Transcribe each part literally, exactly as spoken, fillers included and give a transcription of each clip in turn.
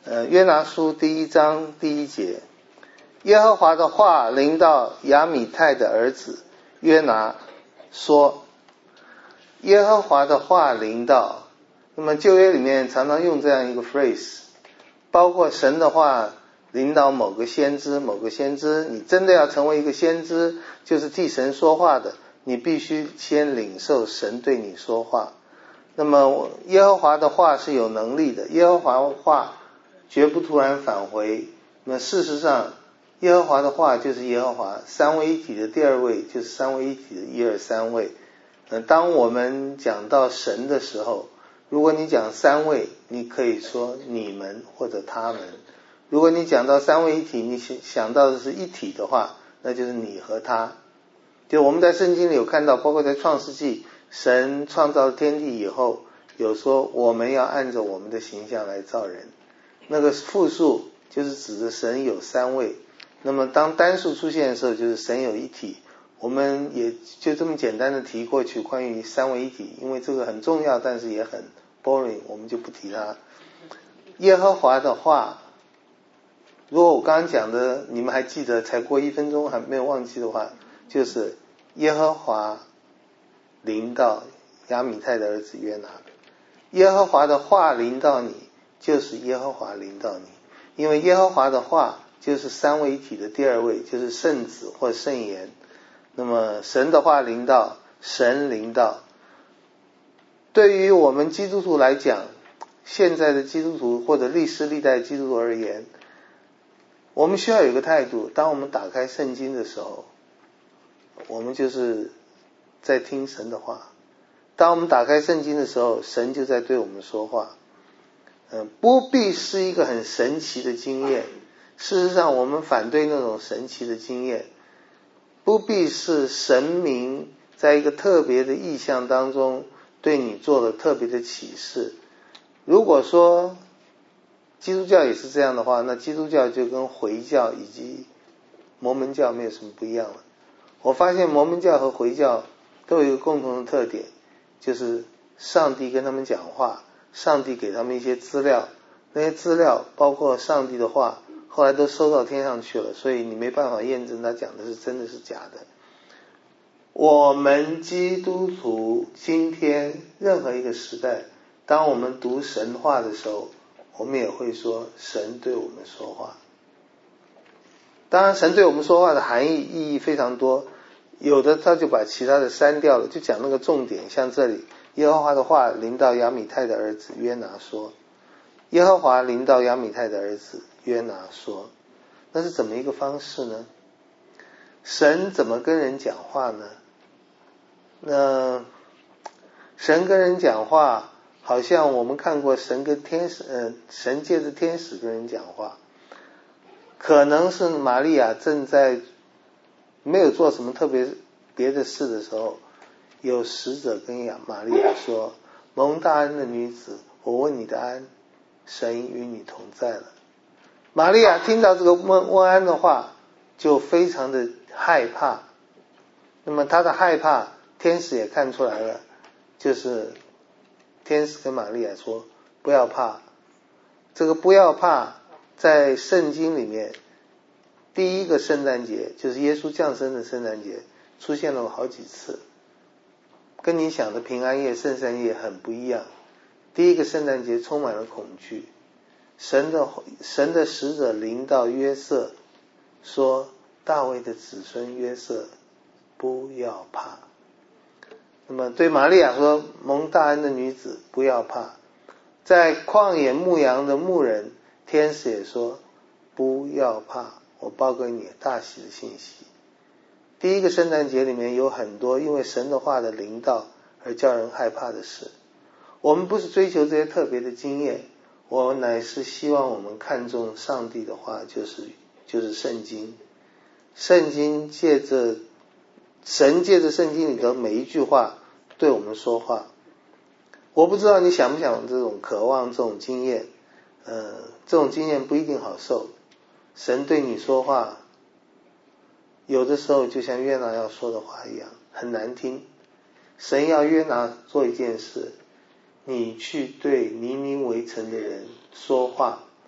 呃，约拿书第一章第一节，耶和华的话临到亚米太的儿子约拿说，耶和华的话临到，那么旧约里面常常用这样一个 phrase， 包括神的话临到某个先知，某个先知，你真的要成为一个先知，就是替神说话的，你必须先领受神对你说话。那么耶和华的话是有能力的，耶和华的话绝不突然返回。那么事实上耶和华的话就是耶和华，三位一体的第二位就是三位一体的一二三位。呃，当我们讲到神的时候，如果你讲三位，你可以说你们或者他们；如果你讲到三位一体，你想到的是一体的话，那就是你和他。就我们在圣经里有看到，包括在创世纪，神创造天地以后，有说我们要按着我们的形象来造人，那个复数就是指着神有三位。那么当单数出现的时候，就是神有一体。我们也就这么简单的提过去关于三位一体，因为这个很重要，但是也很 boring， 我们就不提它。耶和华的话，如果我刚刚讲的你们还记得，才过一分钟还没有忘记的话，就是耶和华临到亚米太的儿子约拿。耶和华的话临到你，就是耶和华临到你，因为耶和华的话就是三位一体的第二位，就是圣子或圣言。那么神的话临到，神临到。对于我们基督徒来讲，现在的基督徒或者历史历代基督徒而言，我们需要有一个态度，当我们打开圣经的时候，我们就是在听神的话。当我们打开圣经的时候，神就在对我们说话。嗯，不必是一个很神奇的经验，事实上我们反对那种神奇的经验。不必是神明在一个特别的意象当中对你做了特别的启示。如果说基督教也是这样的话，那基督教就跟回教以及摩门教没有什么不一样了。我发现摩门教和回教都有一个共同的特点，就是上帝跟他们讲话，上帝给他们一些资料，那些资料包括上帝的话后来都收到天上去了，所以你没办法验证他讲的是真的是假的。我们基督徒今天任何一个时代，当我们读神话的时候，我们也会说神对我们说话。当然神对我们说话的含义意义非常多，有的他就把其他的删掉了，就讲那个重点。像这里耶和华的话临到亚米太的儿子约拿说，耶和华临到亚米太的儿子约拿说，那是怎么一个方式呢？神怎么跟人讲话呢？那神跟人讲话，好像我们看过神跟天使，呃，神借着天使跟人讲话。可能是玛利亚正在没有做什么特别别的事的时候，有使者跟亚玛利亚说，蒙大恩的女子，我问你的安，神与你同在了。玛利亚听到这个问问安的话，就非常的害怕。那么她的害怕，天使也看出来了，就是天使跟玛利亚说，不要怕。这个不要怕，在圣经里面，第一个圣诞节，就是耶稣降生的圣诞节，出现了好几次，跟你想的平安夜、圣诞夜很不一样。第一个圣诞节充满了恐惧，神的神的使者临到约瑟，说大卫的子孙约瑟，不要怕。那么对玛利亚说，蒙大恩的女子，不要怕。在旷野牧羊的牧人，天使也说，不要怕，我报给你大喜的信息。第一个圣诞节里面有很多因为神的话的临到而叫人害怕的事。我们不是追求这些特别的经验，我乃是希望我们看重上帝的话，就是就是圣经。圣经借着神借着圣经里的每一句话对我们说话。我不知道你想不想这种渴望这种经验，呃，这种经验不一定好受。神对你说话，有的时候就像约拿要说的话一样，很难听。神要约拿做一件事，你去对尼尼微城的人说话，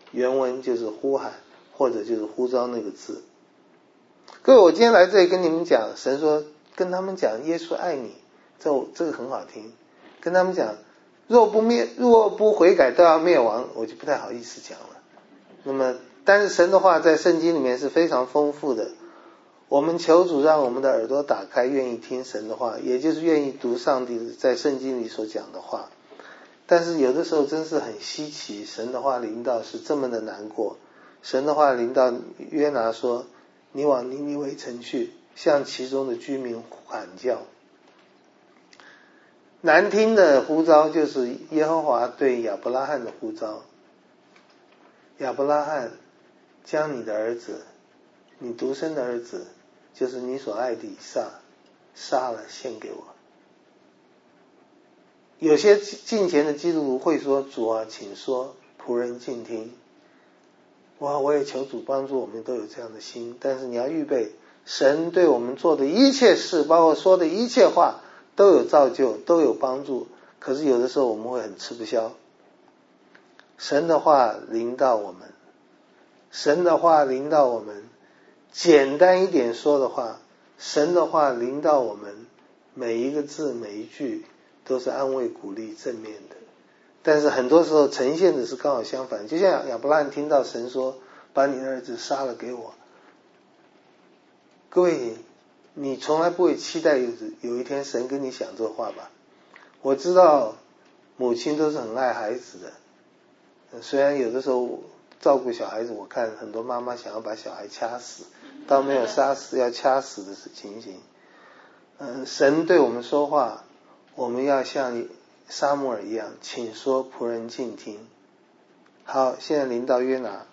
原文就是呼喊或者就是呼召那个字。各位，我今天来这里跟你们讲，神说跟他们讲耶稣爱你，这这个很好听。跟他们讲若不灭若不悔改都要灭亡，我就不太好意思讲了。那么但是神的话在圣经里面是非常丰富的，我们求主让我们的耳朵打开，愿意听神的话，也就是愿意读上帝在圣经里所讲的话。但是有的时候真是很稀奇，神的话临到是这么的难过。神的话临到约拿说，你往尼尼微城去，向其中的居民喊叫。难听的呼召就是耶和华对亚伯拉罕的呼召，亚伯拉罕，将你的儿子，你独生的儿子，就是你所爱的以撒，杀了献给我。有些敬虔的基督徒会说，主啊请说，仆人静听。哇，我也求主帮助我们都有这样的心，但是你要预备，神对我们做的一切事，包括说的一切话，都有造就，都有帮助。可是有的时候我们会很吃不消。神的话临到我们，神的话临到我们，简单一点说的话，神的话临到我们，每一个字每一句都是安慰鼓励正面的。但是很多时候呈现的是刚好相反，就像亚伯拉罕听到神说把你的儿子杀了给我，各位你从来不会期待有有一天神跟你讲这话吧？我知道母亲都是很爱孩子的，虽然有的时候照顾小孩子，我看很多妈妈想要把小孩掐死，倒没有杀死要掐死的情形。嗯，神对我们说话，我们要像撒母耳一样，请说，仆人静听。好，现在临到约拿，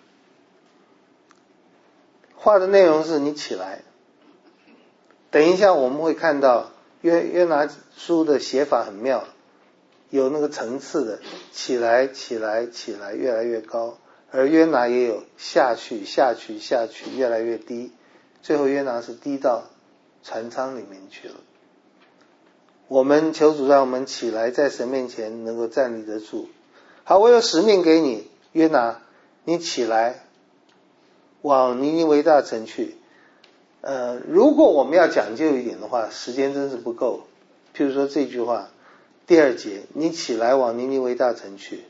话的内容是你起来。等一下我们会看到约约拿书的写法很妙，有那个层次的，起来起来起来，越来越高，而约拿也有下去下去下去，越来越低，最后约拿是低到船舱里面去了。我们求主让我们起来，在神面前能够站立得住。好，我有使命给你，约拿，你起来往尼尼微大城去。呃，如果我们要讲究一点的话，时间真是不够。譬如说这句话，第二节，你起来往尼尼微大城去，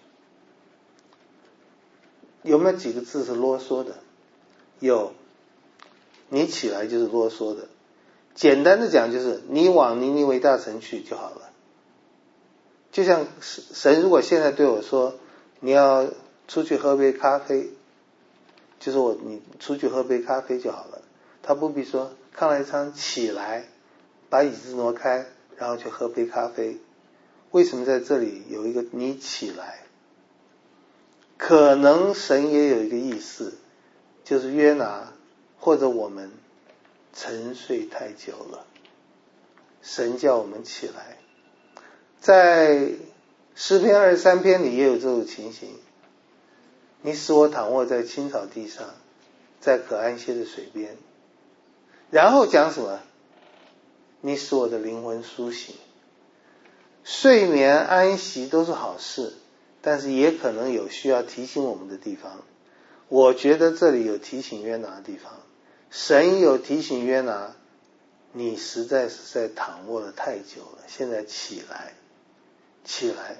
有没有几个字是啰嗦的？有，你起来就是啰嗦的。简单的讲就是你往尼尼微大城去就好了。就像神如果现在对我说你要出去喝杯咖啡，就是我你出去喝杯咖啡就好了，他不必说康来昌起来把椅子挪开然后去喝杯咖啡。为什么在这里有一个你起来？可能神也有一个意思，就是约拿或者我们沉睡太久了，神叫我们起来。在诗篇二十三篇里也有这种情形，你使我躺卧在青草地上，在可安歇的水边。然后讲什么？你使我的灵魂苏醒。睡眠安息都是好事，但是也可能有需要提醒我们的地方。我觉得这里有提醒约拿的地方，神有提醒约拿，你实在是在躺卧了太久了，现在起来起来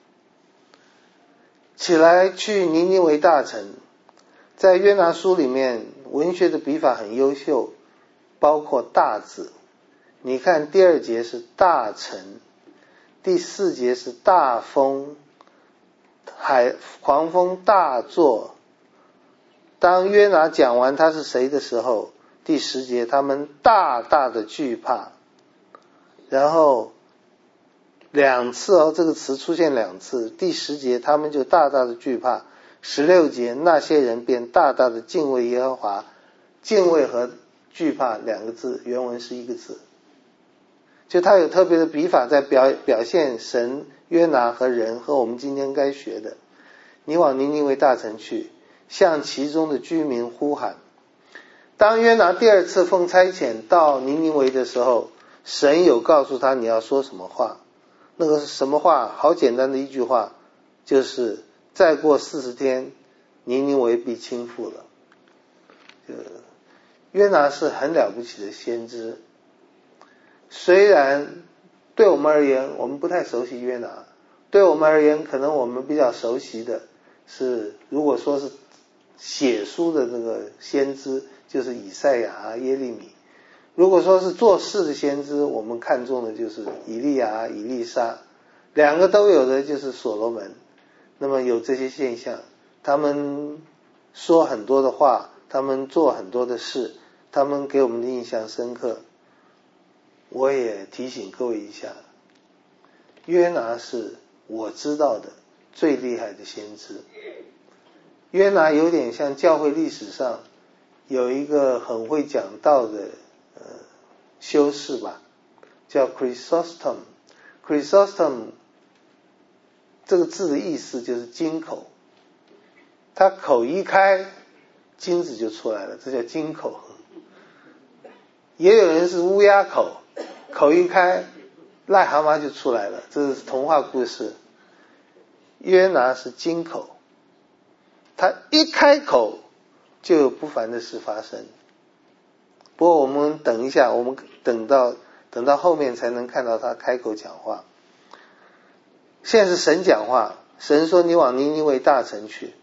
起来去尼尼微大城。在约拿书里面文学的笔法很优秀，包括大字，你看第二节是大城，第四节是大风，海狂风大作。当约拿讲完他是谁的时候，第十节他们大大的惧怕。然后两次哦，这个词出现两次，第十节他们就大大的惧怕，十六节那些人便大大的敬畏耶和华。敬畏和惧怕两个字原文是一个字，就他有特别的笔法在表表现神、约拿和人和我们今天该学的。你往尼尼微大城去，向其中的居民呼喊。当约拿第二次奉差遣到尼尼微的时候，神有告诉他你要说什么话。那个是什么话？好简单的一句话，就是再过四十天尼尼微必倾覆了。就约拿是很了不起的先知，虽然对我们而言我们不太熟悉约拿，对我们而言可能我们比较熟悉的是，如果说是写书的那个先知，就是以赛亚啊、耶利米。如果说是做事的先知，我们看重的就是以利亚、以利沙，两个都有的就是所罗门。那么有这些现象，他们说很多的话，他们做很多的事，他们给我们的印象深刻。我也提醒各位一下，约拿是我知道的最厉害的先知。约拿有点像教会历史上有一个很会讲道的呃修士吧，叫 Chrysostom。 Chrysostom 这个字的意思就是金口，他口一开金子就出来了，这叫金口。也有人是乌鸦口，口一开癞蛤蟆就出来了，这是童话故事。约拿是金口，他一开口就有不凡的事发生。不过我们等一下，我们等到等到后面才能看到他开口讲话。现在是神讲话，神说你往尼尼微大城去。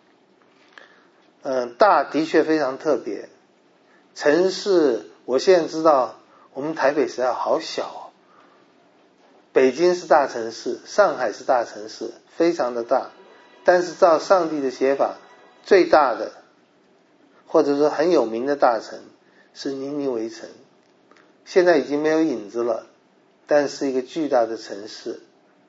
嗯，大的确非常特别。城市我现在知道我们台北实在好小哦，北京是大城市，上海是大城市，非常的大。但是照上帝的写法，最大的或者说很有名的大城是尼尼微城，现在已经没有影子了，但是一个巨大的城市，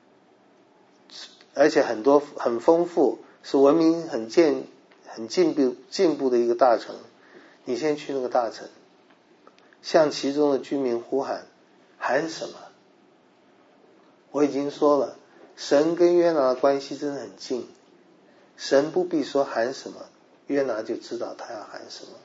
而且很多很丰富，是文明很健很进步进步的一个大城。你先去那个大城，向其中的居民呼喊，喊什么？我已经说了，神跟约拿的关系真的很近，神不必说喊什么，约拿就知道他要喊什么。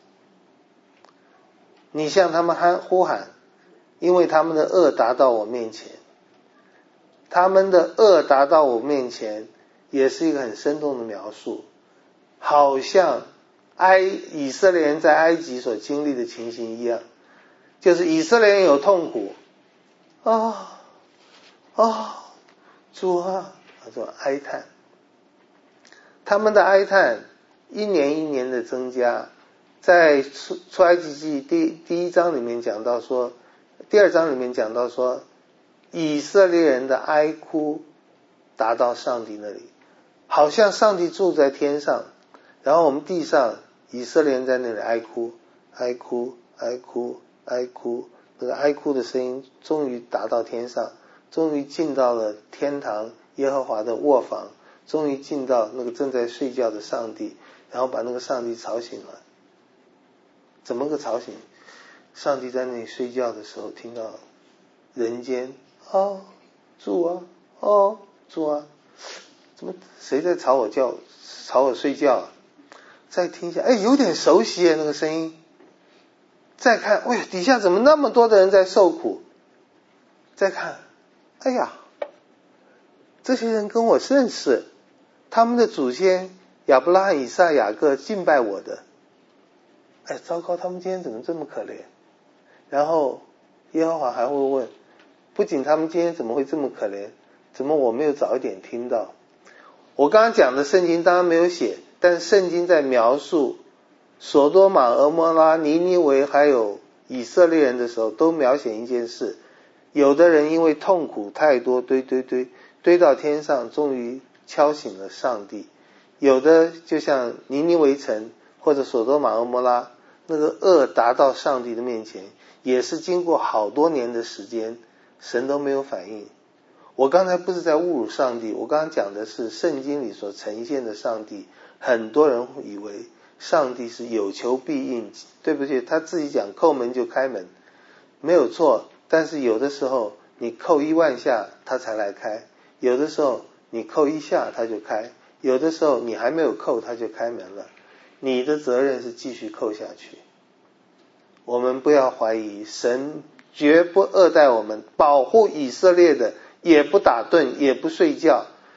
你向他们喊呼喊，因为他们的恶达到我面前。他们的恶达到我面前也是一个很生动的描述，好像埃以色列人在埃及所经历的情形一样，就是以色列人有痛苦啊啊，主啊，他说哀叹，他们的哀叹一年一年的增加。在出出埃及记第第一章里面讲到说，第二章里面讲到说，以色列人的哀哭达到上帝那里，好像上帝住在天上，然后我们地上以色列人在那里哀哭哀哭哀哭哀哭，那个哀哭的声音终于达到天上，终于进到了天堂耶和华的卧房，终于进到那个正在睡觉的上帝，然后把那个上帝吵醒了。怎么个吵醒？上帝在那里睡觉的时候，听到人间哦主啊哦主啊，怎么谁在吵我觉吵我睡觉啊？再听一下，哎，有点熟悉耶那个声音。再看，哎，底下怎么那么多的人在受苦？再看，哎呀，这些人跟我认识，他们的祖先亚伯拉罕、以撒、雅各敬拜我的。哎，糟糕，他们今天怎么这么可怜？然后耶和华还会问，不仅他们今天怎么会这么可怜，怎么我没有早一点听到？我刚刚讲的圣经当然没有写，但是圣经在描述所多玛、俄摩拉、尼尼微还有以色列人的时候，都描写一件事，有的人因为痛苦太多，堆堆堆堆到天上，终于敲醒了上帝。有的就像尼尼微城或者所多玛、俄摩拉，那个恶达到上帝的面前，也是经过好多年的时间，神都没有反应。我刚才不是在侮辱上帝，我刚刚讲的是圣经里所呈现的上帝。很多人以为上帝是有求必应，对不起，他自己讲叩门就开门，没有错。但是有的时候你叩一万下他才来开，有的时候你叩一下他就开，有的时候你还没有叩他就开门了。你的责任是继续叩下去。我们不要怀疑，神绝不恶待我们，保护以色列的，也不打盹，也不睡觉。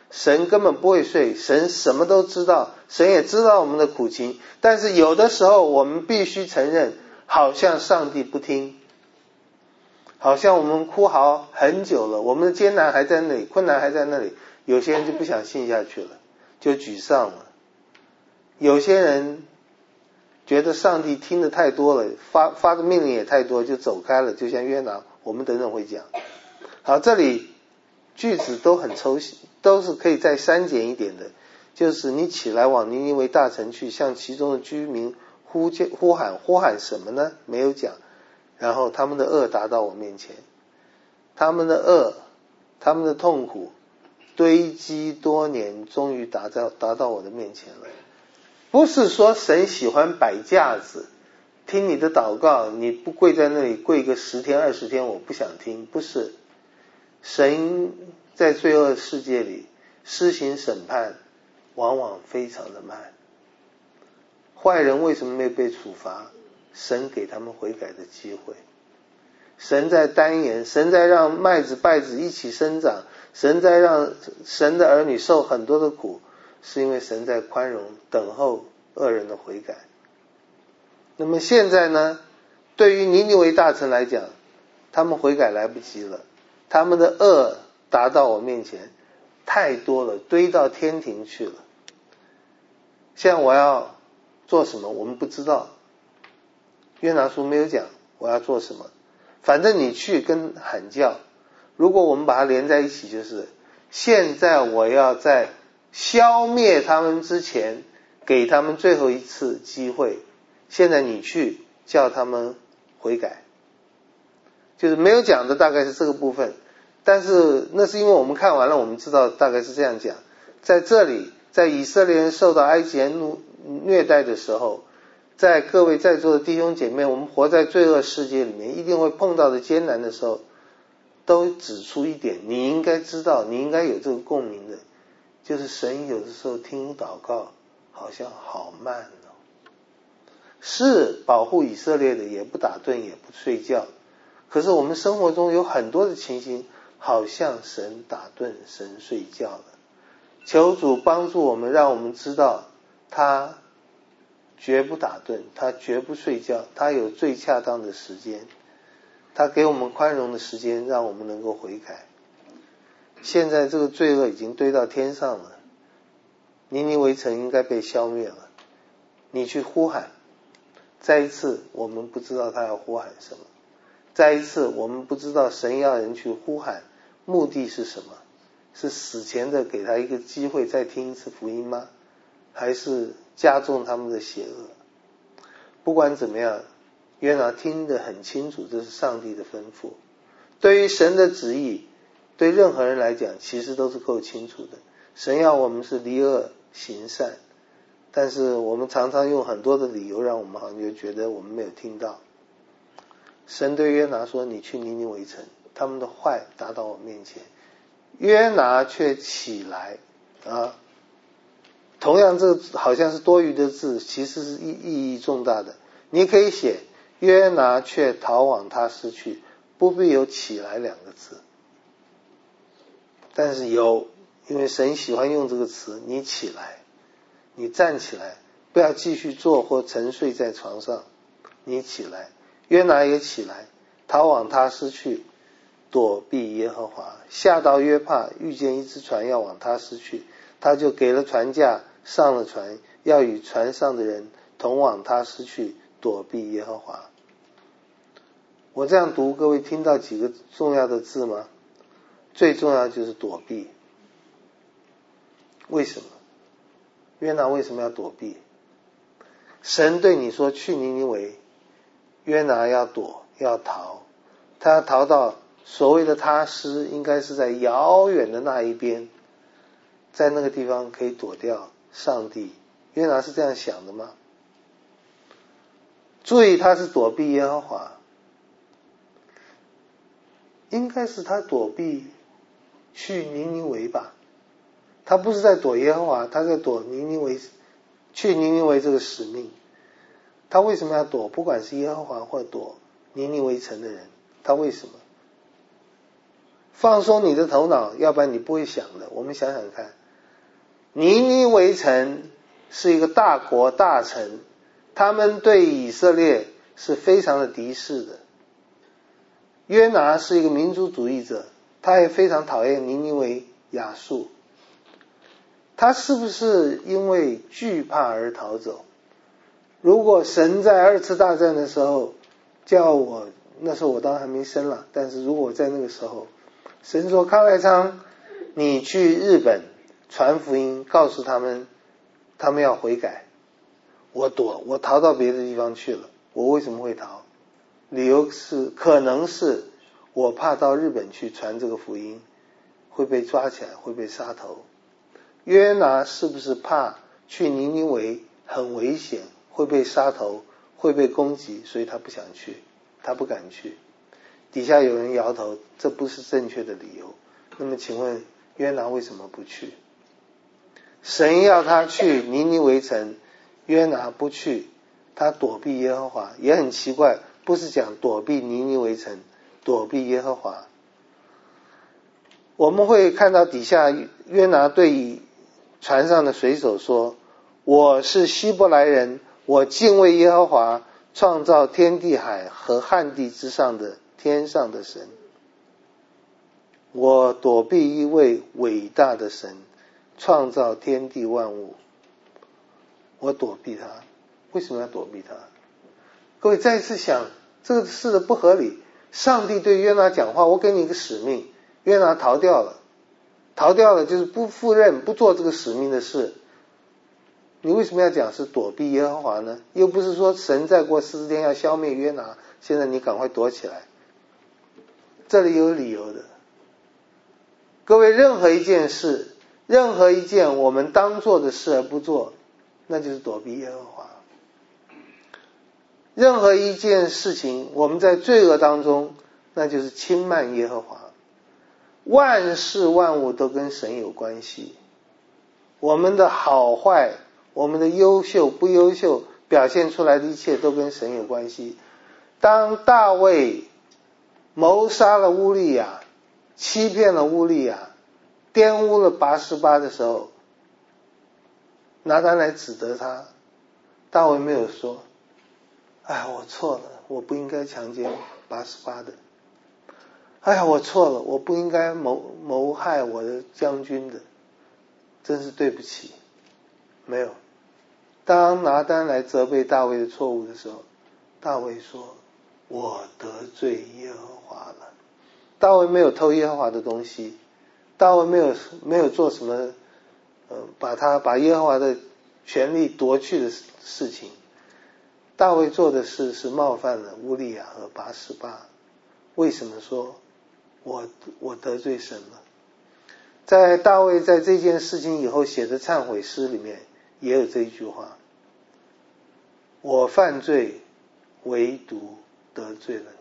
神根本不会睡，神什么都知道，神也知道我们的苦情，但是有的时候我们必须承认，好像上帝不听，好像我们哭嚎很久了，我们的艰难还在那里，困难还在那里，有些人就不想信下去了，就沮丧了。有些人觉得上帝听的太多了，发发的命令也太多，就走开了，就像约拿，我们等等会讲。好，这里句子都很抽象，都是可以再删减一点的，就是你起来往尼尼微大城去，向其中的居民呼叫呼喊，呼喊什么呢？没有讲。然后他们的恶达到我面前，他们的恶，他们的痛苦堆积多年，终于达到达到我的面前了。不是说神喜欢摆架子听你的祷告，你不跪在那里跪个十天二十天我不想听，不是。神在罪恶世界里施行审判往往非常的慢。坏人为什么没有被处罚？神给他们悔改的机会，神在单言，神在让麦子稗子一起生长，神在让神的儿女受很多的苦，是因为神在宽容等候恶人的悔改。那么现在呢，对于尼尼微大臣来讲，他们悔改来不及了，他们的恶达到我面前太多了，堆到天庭去了。现在我要做什么我们不知道，约拿书没有讲我要做什么，反正你去跟喊叫。如果我们把它连在一起，就是现在我要在消灭他们之前给他们最后一次机会，现在你去叫他们悔改。就是没有讲的大概是这个部分，但是那是因为我们看完了，我们知道大概是这样讲。在这里，在以色列人受到埃及人虐待的时候，在各位在座的弟兄姐妹，我们活在罪恶世界里面一定会碰到的艰难的时候，都指出一点你应该知道，你应该有这个共鸣的，就是神有的时候听祷告好像好慢哦。是保护以色列的，也不打盹也不睡觉，可是我们生活中有很多的情形好像神打盹神睡觉了。求主帮助我们，让我们知道他绝不打盹，他绝不睡觉，他有最恰当的时间，他给我们宽容的时间，让我们能够悔改。现在这个罪恶已经堆到天上了，尼尼微城应该被消灭了，你去呼喊。再一次我们不知道他要呼喊什么，再一次我们不知道神要人去呼喊目的是什么，是死前的给他一个机会再听一次福音吗？还是加重他们的邪恶？不管怎么样，约拿听得很清楚，这是上帝的吩咐。对于神的旨意，对任何人来讲其实都是够清楚的。神要我们是离恶行善，但是我们常常用很多的理由让我们好像就觉得我们没有听到。神对约拿说，你去尼尼微城，他们的坏达到我面前。约拿却起来啊，同样这个好像是多余的字，其实是意意义重大的。你可以写约拿却逃往他失去，不必有起来两个字，但是有，因为神喜欢用这个词，你起来，你站起来，不要继续坐或沉睡在床上，你起来。约拿也起来，逃往他失去，躲避耶和华。下到约帕，遇见一只船要往他失去，他就给了船价，上了船，要与船上的人同往他失去，躲避耶和华。我这样读，各位听到几个重要的字吗？最重要就是躲避。为什么？约拿为什么要躲避？神对你说去尼尼微，约拿要躲要逃，他要逃到所谓的他施，应该是在遥远的那一边，在那个地方可以躲掉上帝。约拿是这样想的吗？注意，他是躲避耶和华，应该是他躲避去尼尼微吧，他不是在躲耶和华，他在躲尼尼微，去尼尼微这个使命。他为什么要躲？不管是耶和华或躲尼尼微城的人，他为什么？ 放松你的头脑，要不然你不会想的。我们想想看，尼尼微城是一个大国大城，他们对以色列是非常的敌视的。约拿是一个民族主义者，他也非常讨厌尼尼微亚述。他是不是因为惧怕而逃走？如果神在二次大战的时候叫我，那时候我当然还没生了，但是如果在那个时候，神说康来昌，你去日本传福音，告诉他们他们要悔改，我躲，我逃到别的地方去了。我为什么会逃？理由是可能是我怕到日本去传这个福音会被抓起来，会被杀头。约拿是不是怕去尼尼微很危险，会被杀头，会被攻击，所以他不想去，他不敢去。底下有人摇头，这不是正确的理由。那么请问约拿为什么不去？神要他去尼尼微城，约拿不去，他躲避耶和华，也很奇怪，不是讲躲避尼尼微城，躲避耶和华。我们会看到底下约拿对船上的水手说，我是希伯来人，我敬畏耶和华，创造天地海和旱地之上的天上的神。我躲避一位伟大的神，创造天地万物。我躲避他，为什么要躲避他？各位再一次想，这个事的不合理。上帝对约拿讲话，我给你一个使命，约拿逃掉了，逃掉了就是不负任，不做这个使命的事。你为什么要讲是躲避耶和华呢？又不是说神再过四十天要消灭约拿，现在你赶快躲起来。这里有理由的。各位，任何一件事，任何一件我们当做的事而不做，那就是躲避耶和华。任何一件事情我们在罪恶当中，那就是轻慢耶和华。万事万物都跟神有关系，我们的好坏，我们的优秀不优秀，表现出来的一切都跟神有关系。当大卫谋杀了乌利亚，欺骗了乌利亚，玷污了拔示巴的时候，拿单来指责他，大卫没有说，哎，我错了，我不应该强奸拔示巴的，哎呀，我错了，我不应该谋谋害我的将军的，真是对不起。没有。当拿单来责备大卫的错误的时候，大卫说，我得罪耶和华了。大卫没有偷耶和华的东西，大卫没有没有做什么呃把他把耶和华的权力夺去的事情。大卫做的事是冒犯了乌利亚和拔示巴。为什么说我我得罪神了？在大卫在这件事情以后写的忏悔诗里面也有这一句话，我犯罪唯独得罪了你。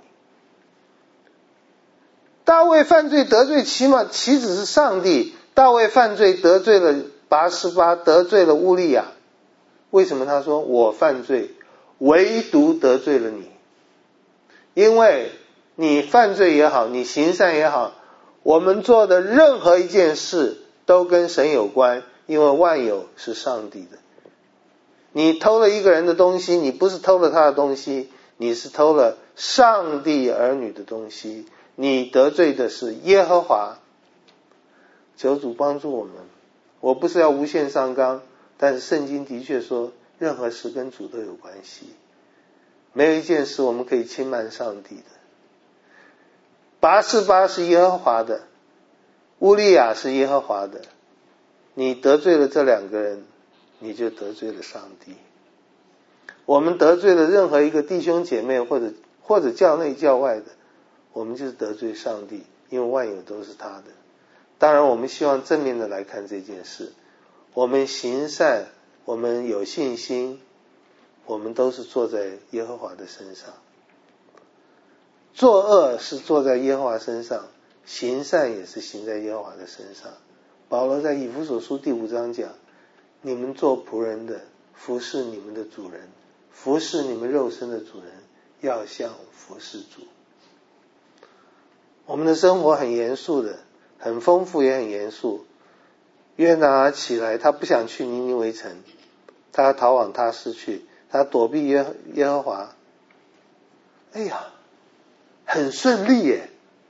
大卫犯罪得罪起码岂止是上帝，大卫犯罪得罪了拔示巴，得罪了乌利亚。为什么他说我犯罪唯独得罪了你？因为你犯罪也好，你行善也好，我们做的任何一件事都跟神有关，因为万有是上帝的。你偷了一个人的东西，你不是偷了他的东西，你是偷了上帝儿女的东西，你得罪的是耶和华。求主帮助我们。我不是要无限上纲，但是圣经的确说任何事跟主都有关系，没有一件事我们可以轻慢上帝的。拔示巴是耶和华的，乌利亚是耶和华的，你得罪了这两个人，你就得罪了上帝。我们得罪了任何一个弟兄姐妹，或者或者教内教外的，我们就是得罪上帝，因为万有都是他的。当然我们希望正面的来看这件事，我们行善，我们有信心，我们都是坐在耶和华的身上。作恶是坐在耶和华身上，行善也是行在耶和华的身上。保罗在以弗所书第五章讲，你们做仆人的服侍你们的主人，服侍你们肉身的主人，要像服侍主。 我们的生活很严肃的，很丰富也很严肃。约拿起来，他不想去尼尼微城，他要逃往他施去，他躲避耶耶和华。哎呀，很顺利耶！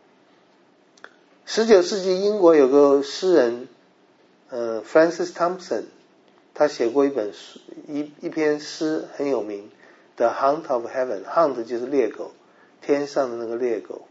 十九世纪英国有个诗人，呃 ，Francis Thompson， 他写过一本书，一一篇诗很有名，《The Hunt of Heaven》，Hunt 就是猎狗，天上的那个猎狗，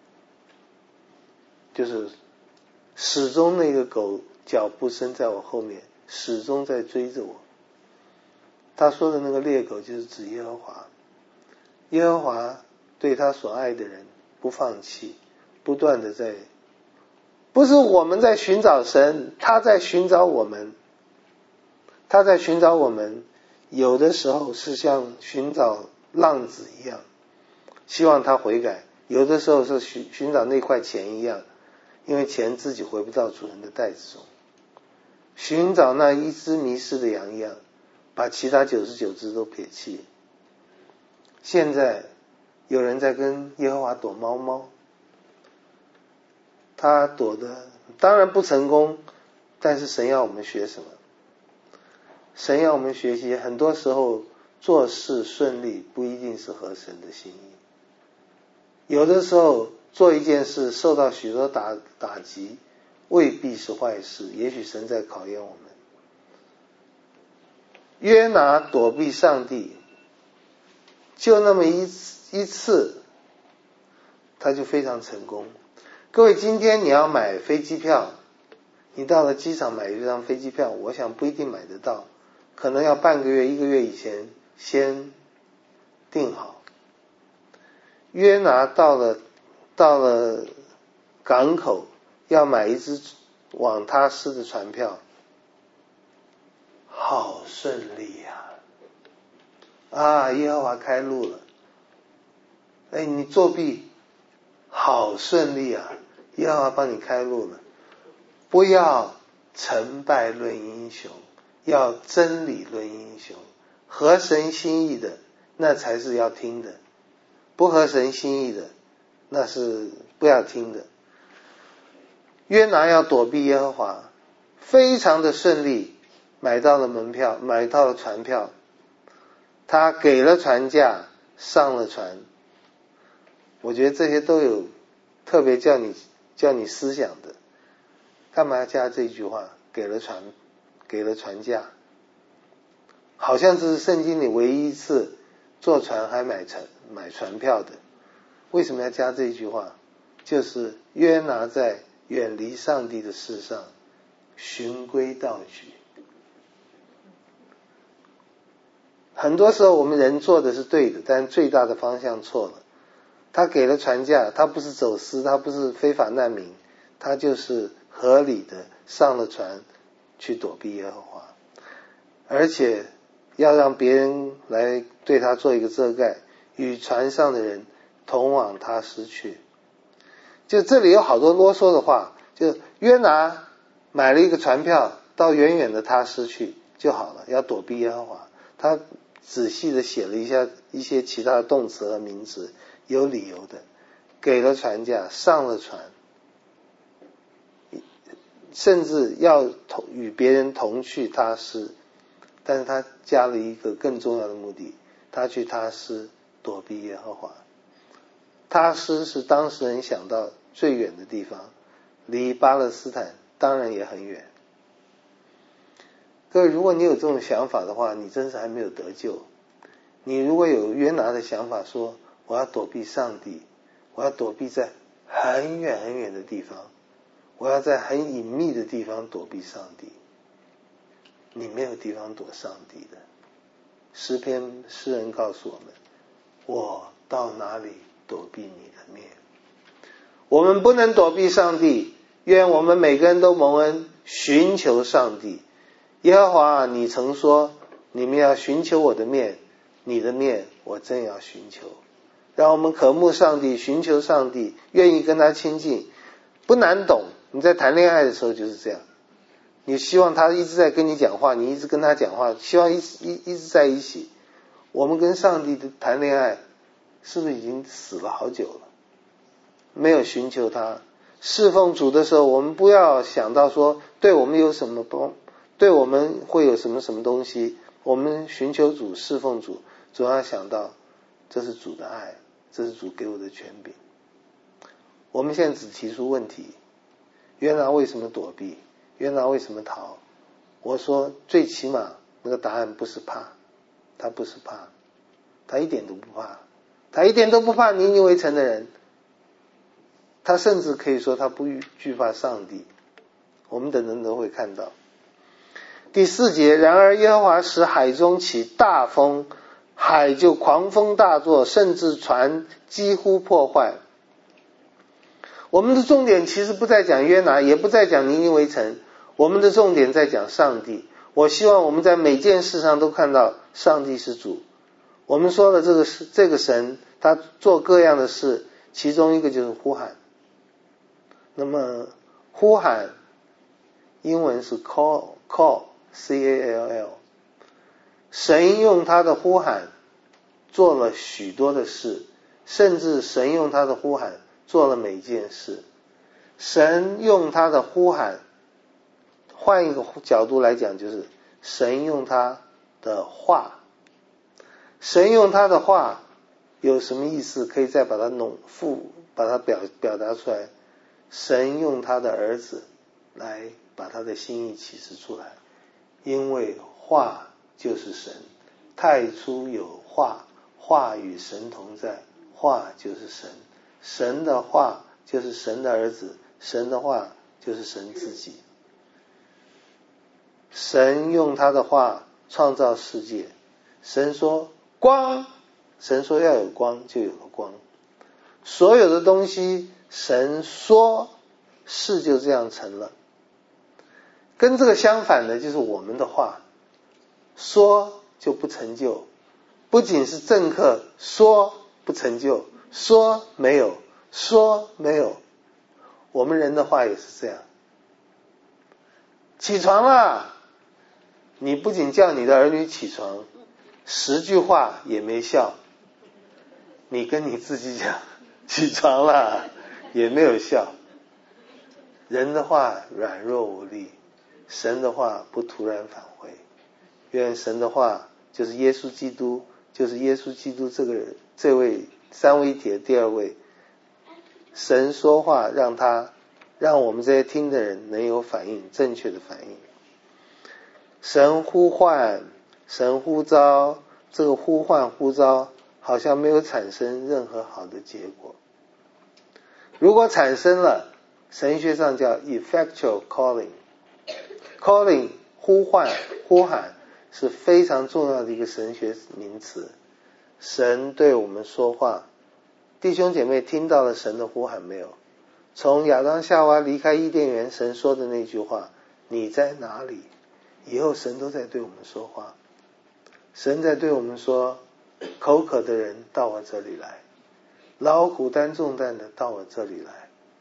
就是始终那个狗脚步声在我后面，始终在追着我。他说的那个猎狗就是指耶和华，耶和华对他所爱的人不放弃，不断的在，不是我们在寻找神，他在寻找我们，他在寻找我们，有的时候是像寻找浪子一样，希望他悔改，有的时候是寻寻找那块钱一样，因为钱自己回不到主人的袋子中，寻找那一只迷失的羊一样，把其他九十九只都撇弃。现在有人在跟耶和华躲猫猫，他躲的当然不成功，但是神要我们学什么？神要我们学习，很多时候做事顺利不一定是合神的心意，有的时候做一件事受到许多打打击，未必是坏事，也许神在考验我们。约拿躲避上帝，就那么一一次，他就非常成功。各位，今天你要买飞机票，你到了机场买一张飞机票，我想不一定买得到，可能要半个月一个月以前先订好。约拿到了到了港口，要买一只往他施的船票，好顺利呀！啊，耶和华开路了。哎，你作弊，好顺利啊！耶和华帮你开路了。不要成败论英雄，要真理论英雄。合神心意的，那才是要听的；不合神心意的，那是不要听的。约拿要躲避耶和华，非常的顺利，买到了门票，买到了船票，他给了船价，上了船。我觉得这些都有特别叫你叫你思想的。干嘛要加这句话？给了船，给了船价，好像这是圣经里唯一一次坐船还买船买船票的。为什么要加这句话？就是约拿在远离上帝的事上循规蹈矩。很多时候我们人做的是对的，但最大的方向错了。他给了船价，他不是走私，他不是非法难民，他就是合理的上了船去躲避耶和华，而且要让别人来对他做一个遮盖，与船上的人同往他失去。就这里有好多啰嗦的话，就约拿买了一个船票到远远的他失去就好了，要躲避耶和华。他仔细的写了一下一些其他的动词和名词，有理由的，给了船价，上了船，甚至要同与别人同去他施，但是他加了一个更重要的目的，他去他施躲避耶和华。他施是当时人想到最远的地方，离巴勒斯坦当然也很远。各位，如果你有这种想法的话，你真是还没有得救。你如果有约拿的想法，说我要躲避上帝，我要躲避在很远很远的地方，我要在很隐秘的地方躲避上帝，你没有地方躲上帝的。诗篇诗人告诉我们，我到哪里躲避你的面？我们不能躲避上帝，愿我们每个人都蒙恩寻求上帝。耶和华，你曾说你们要寻求我的面，你的面我正要寻求。让我们渴慕上帝，寻求上帝，愿意跟他亲近，不难懂。你在谈恋爱的时候就是这样，你希望他一直在跟你讲话，你一直跟他讲话，希望一一一直在一起。我们跟上帝的谈恋爱是不是已经死了好久了？没有寻求他， 侍奉主的时候，我们不要想到说对我们有什么帮，对我们会有什么什么东西，我们寻求主侍奉主，总要想到这是主的爱，这是主给我的权柄。我们现在只提出问题，约拿为什么躲避，约拿为什么逃？我说最起码那个答案不是怕，他不是怕，他一点都不怕，他一点都不怕尼尼微城的人，他甚至可以说他不惧怕上帝。我们等等都会看到。第四节，然而耶和华使海中起大风，海就狂风大作，甚至船几乎破坏。我们的重点其实不在讲约拿，也不在讲尼尼微城，我们的重点在讲上帝。我希望我们在每件事上都看到上帝是主。我们说了这个这个神他做各样的事，其中一个就是呼喊。那么呼喊英文是 call call C A L L， 神用他的呼喊做了许多的事，甚至神用他的呼喊做了每件事。神用他的呼喊，换一个角度来讲，就是神用他的话。神用他的话有什么意思？可以再把它弄复把它表表达出来。神用他的儿子来把他的心意启示出来，因为话就是神，太初有话，话与神同在，话就是神，神的话就是神的儿子，神的话就是神自己。神用他的话创造世界，神说光，神说要有光，就有了光。所有的东西神说事就这样成了。跟这个相反的就是我们的话，说就不成就。不仅是政客说不成就，说没有，说没有，我们人的话也是这样。起床了，你不仅叫你的儿女起床，十句话也没效，你跟你自己讲起床了也没有效。人的话软弱无力，神的话不突然返回。愿神的话就是耶稣基督，就是耶稣基督这个人，这位三位一体的第二位。神说话让他让我们这些听的人能有反应，正确的反应。神呼唤，神呼召，这个呼唤呼召好像没有产生任何好的结果。如果产生了，神学上叫 effectual calling。 calling 呼唤呼喊是非常重要的一个神学名词。神对我们说话，弟兄姐妹听到了神的呼喊没有？从亚当夏娃离开伊甸园，神说的那句话，你在哪里？以后神都在对我们说话。神在对我们说，口渴的人到我这里来，劳苦担重担的到我这里来。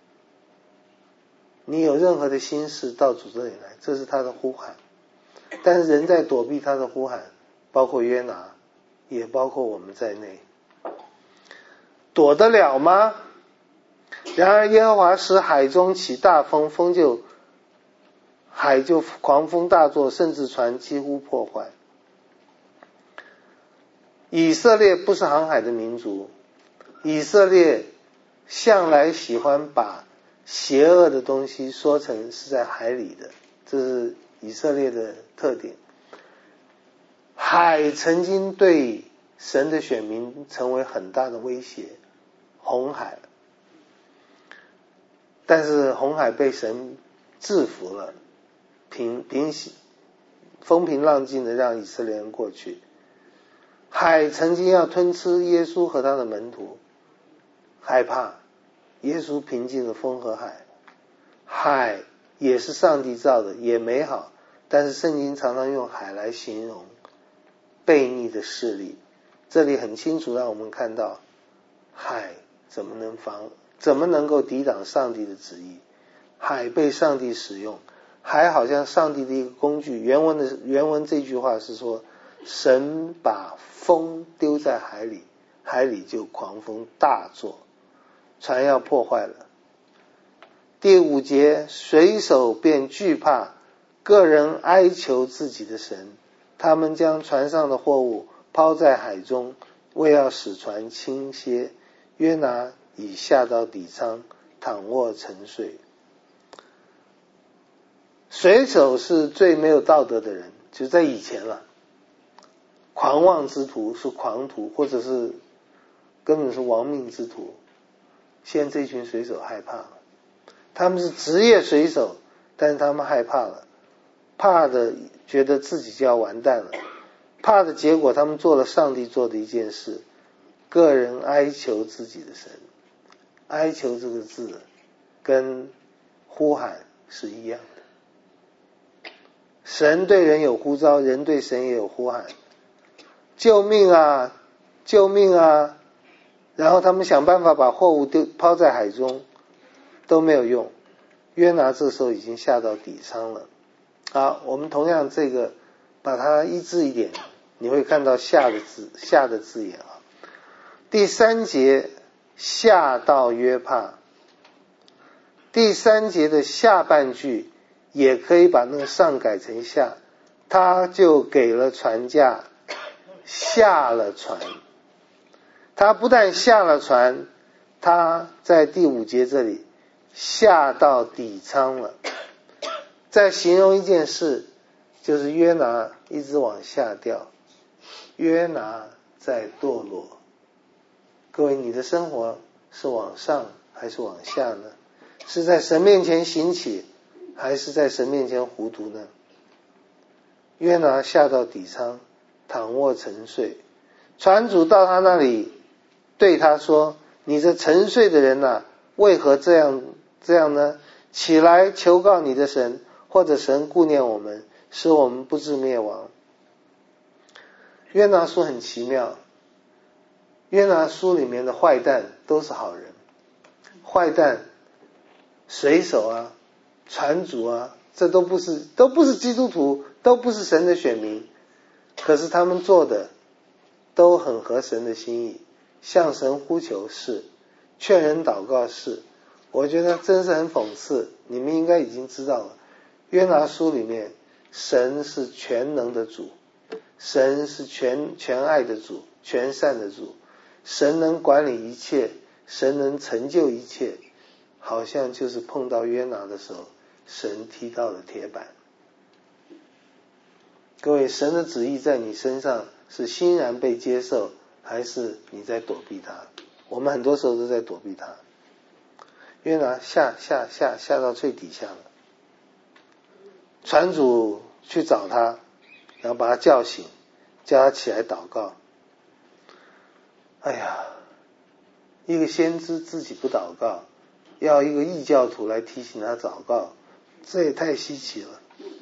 你有任何的心事到主这里来，这是他的呼喊。但是人在躲避他的呼喊，包括约拿，也包括我们在内。躲得了吗？然而耶和华使海中起大风，风就海就狂风大作，甚至船几乎破坏。以色列不是航海的民族，以色列向来喜欢把邪恶的东西说成是在海里的，这是以色列的特点。海曾经对神的选民成为很大的威胁，红海，但是红海被神制服了，平平风平浪静的让以色列人过去。海曾经要吞吃耶稣和他的门徒，害怕，耶稣平静了风和海。海也是上帝造的，也美好，但是圣经常常用海来形容悖逆的势力。这里很清楚让我们看到，海怎么能防，怎么能够抵挡上帝的旨意？海被上帝使用，海好像上帝的一个工具。原文的原文这句话是说，神把风丢在海里，海里就狂风大作，船要破坏了。 第五节，水手便惧怕，个人哀求自己的神，他们将船上的货物抛在海中，为要使船倾斜。约拿已下到底舱，躺卧沉睡。水手是最没有道德的人，就在以前了，狂妄之徒是狂徒，或者是根本是亡命之徒。现在这群水手害怕了，他们是职业水手，但是他们害怕了，怕的觉得自己就要完蛋了，怕的结果他们做了上帝做的一件事，个人哀求自己的神。哀求这个字跟呼喊是一样的，神对人有呼召，人对神也有呼喊，救命啊救命啊，然后他们想办法把货物丢抛在海中，都没有用。约拿这时候已经下到底舱了。好，我们同样这个把它一字一点，你会看到下的字下的字眼啊。第三节，下到约帕。第三节的下半句也可以把那个上改成下，他就给了船价，下了船。他不但下了船，他在第五节这里下到底舱了。在形容一件事，就是约拿一直往下掉，约拿在堕落。各位，你的生活是往上还是往下呢？是在神面前行起，还是在神面前糊涂呢？约拿下到底舱，躺卧沉睡。船主到他那里对他说，你这沉睡的人啊，为何这样这样呢？起来求告你的神，或者神顾念我们，使我们不致灭亡。约拿书很奇妙，约拿书里面的坏蛋都是好人，坏蛋水手啊船主啊，这都不是都不是基督徒，都不是神的选民，可是他们做的都很合神的心意，向神呼求是，劝人祷告是。我觉得真是很讽刺，你们应该已经知道了，约拿书里面神是全能的主，神是全全爱的主，全善的主，神能管理一切，神能成就一切，好像就是碰到约拿的时候，神踢到了铁板。各位，神的旨意在你身上是欣然被接受，还是你在躲避他？我们很多时候都在躲避他。约拿下下下下到最底下了，船主去找他，然后把他叫醒，叫他起来祷告。哎呀，一个先知自己不祷告，要一个异教徒来提醒他祷告，这也太稀奇了。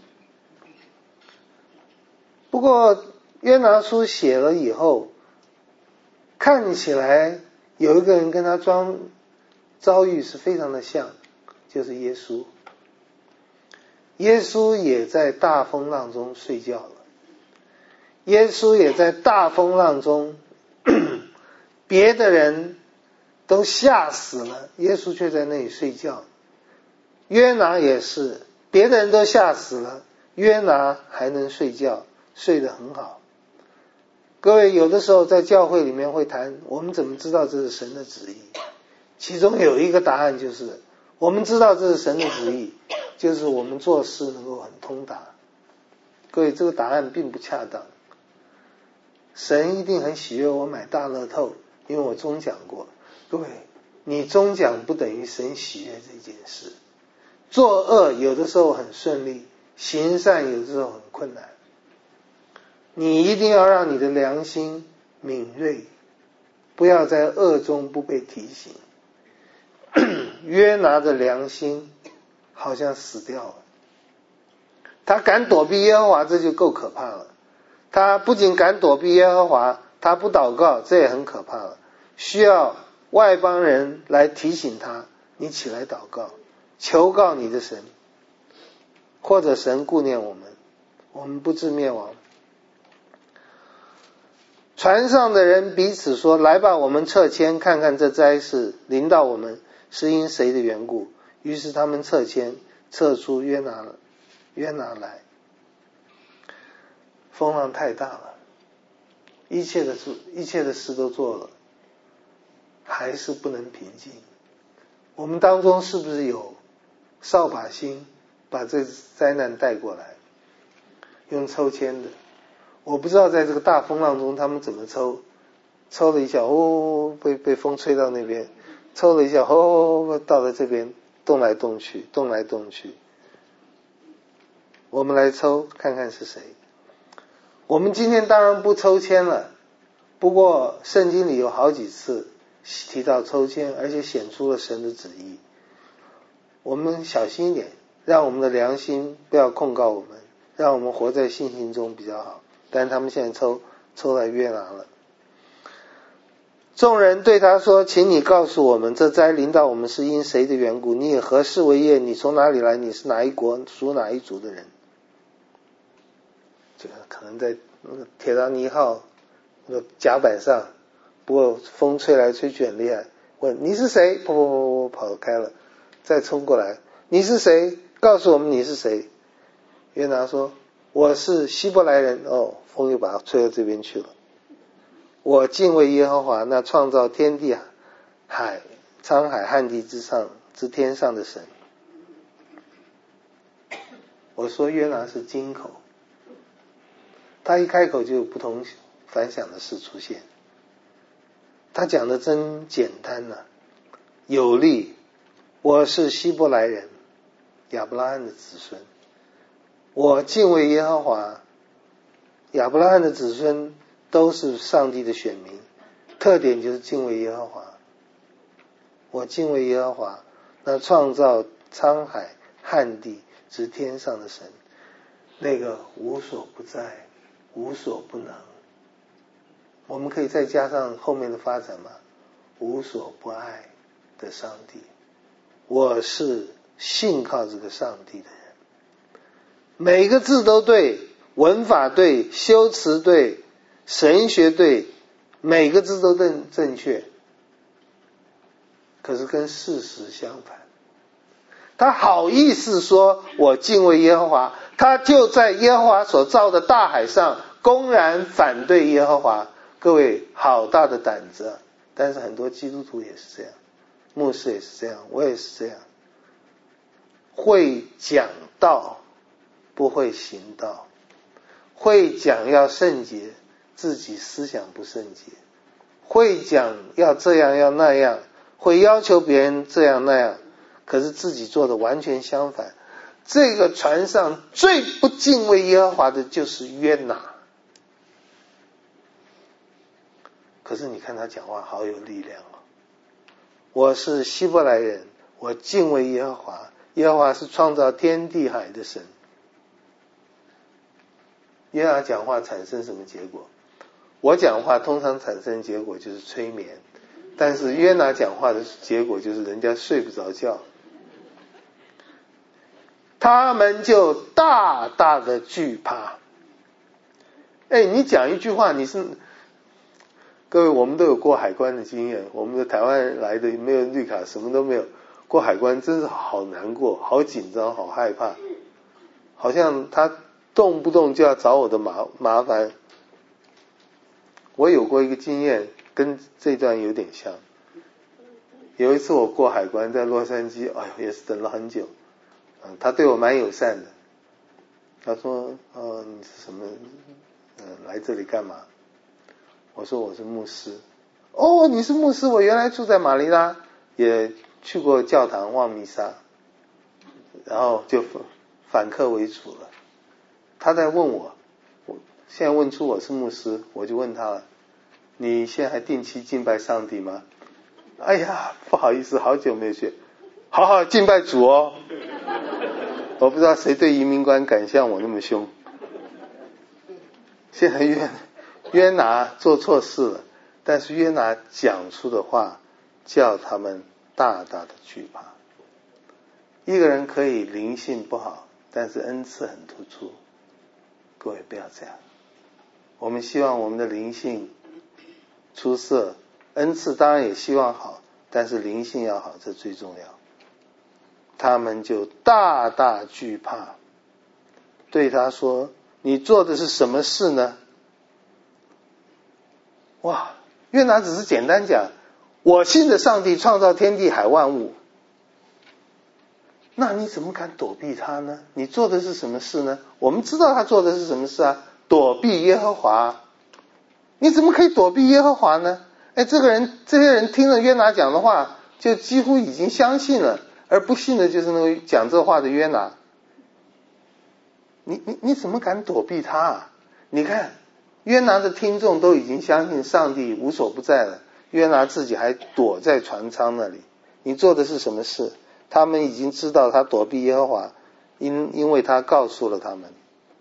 不过约拿书写了以后，看起来有一个人跟他装遭遇是非常的像，就是耶稣。耶稣也在大风浪中睡觉了，耶稣也在大风浪中，别的人都吓死了，耶稣却在那里睡觉。约拿也是，别的人都吓死了，约拿还能睡觉，睡得很好。各位，有的时候在教会里面会谈，我们怎么知道这是神的旨意？其中有一个答案就是，我们知道这是神的旨意，就是我们做事能够很通达。各位，这个答案并不恰当。神一定很喜悦我买大乐透，因为我中奖过。各位，你中奖不等于神喜悦这件事。做恶有的时候很顺利，行善有的时候很困难。你一定要让你的良心敏锐，不要在恶中不被提醒。约拿的良心好像死掉了，他敢躲避耶和华，这就够可怕了。他不仅敢躲避耶和华，他不祷告，这也很可怕了。需要外邦人来提醒他，你起来祷告，求告你的神，或者神顾念我们，我们不致灭亡。船上的人彼此说，来吧，我们撤迁，看看这灾事临到我们是因谁的缘故。 于是他们撤迁，撤出约拿约拿来。风浪太大了，一切的事一切的事都做了，还是不能平静。我们当中是不是有扫把星把这灾难带过来，用抽签的？我不知道在这个大风浪中他们怎么抽，抽了一下，哦，被被风吹到那边，抽了一下，哦，到了这边，动来动去，动来动去。我们来抽看看是谁。我们今天当然不抽签了，不过圣经里有好几次提到抽签，而且显出了神的旨意。我们小心一点，让我们的良心不要控告我们，让我们活在信心中比较好。但他们现在抽抽来约拿了。众人对他说，请你告诉我们，这灾临到我们是因谁的缘故？你以何事为业？你从哪里来？你是哪一国属哪一族的人？这个可能在那个铁达尼号那个甲板上，不过风吹来吹去很厉害，问你是谁？噗噗噗噗跑开了，再冲过来，你是谁？告诉我们你是谁？约拿说，我是希伯来人。哦，风又把他吹到这边去了。我敬畏耶和华，那创造天地海沧海旱地之上之天上的神。我说约拿是金口，他一开口就有不同凡响的事出现。他讲的真简单啊，有力。我是希伯来人，亚伯拉罕的子孙。我敬畏耶和华，亚伯拉罕的子孙都是上帝的选民，特点就是敬畏耶和华。我敬畏耶和华，那创造沧海旱地之天上的神，那个无所不在无所不能。我们可以再加上后面的发展吗？无所不爱的上帝。我是信靠这个上帝的人。每个字都对，文法对，修辞对，神学对，每个字都正正确，可是跟事实相反。他好意思说我敬畏耶和华，他就在耶和华所造的大海上公然反对耶和华。各位，好大的胆子啊！但是很多基督徒也是这样，牧师也是这样，我也是这样，会讲道不会行道，会讲要圣洁，自己思想不圣洁，会讲要这样要那样，会要求别人这样那样，可是自己做的完全相反。这个船上最不敬畏耶和华的就是约拿。可是你看他讲话好有力量哦。我是希伯来人，我敬畏耶和华，耶和华是创造天地海的神。约拿讲话产生什么结果？我讲话通常产生结果就是催眠，但是约拿讲话的结果就是人家睡不着觉。他们就大大的惧怕。哎，你讲一句话，你是各位，我们都有过海关的经验，我们的台湾人来的没有绿卡，什么都没有，过海关真是好难过，好紧张，好害怕，好像他动不动就要找我的麻麻烦。我有过一个经验，跟这段有点像。有一次我过海关，在洛杉矶，哎呦，也是等了很久。嗯，他对我蛮友善的。他说：“哦，你是什么？嗯，来这里干嘛？”我说：“我是牧师。”哦，你是牧师？我原来住在马尼拉，也去过教堂望弥撒，然后就反客为主了。他在问我，我现在问出我是牧师，我就问他了：“你现在还定期敬拜上帝吗？”哎呀，不好意思，好久没有去，好好敬拜主哦。我不知道谁对移民官敢像我那么凶。现在约约拿做错事了，但是约拿讲出的话叫他们大大的惧怕。一个人可以灵性不好，但是恩赐很突出。各位不要这样。我们希望我们的灵性出色，恩赐当然也希望好，但是灵性要好，这最重要。 他们就大大惧怕，对他说：你做的是什么事呢？哇，约拿只是简单讲，我信的上帝创造天地海万物，那你怎么敢躲避他呢？你做的是什么事呢？我们知道他做的是什么事啊？躲避耶和华。你怎么可以躲避耶和华呢？哎，这个人这些人听了约拿讲的话，就几乎已经相信了，而不信的就是那个讲这话的约拿。你你你怎么敢躲避他啊？你看约拿的听众都已经相信上帝无所不在了，约拿自己还躲在船舱那里。你做的是什么事？他们已经知道他躲避耶和华，因因为他告诉了他们。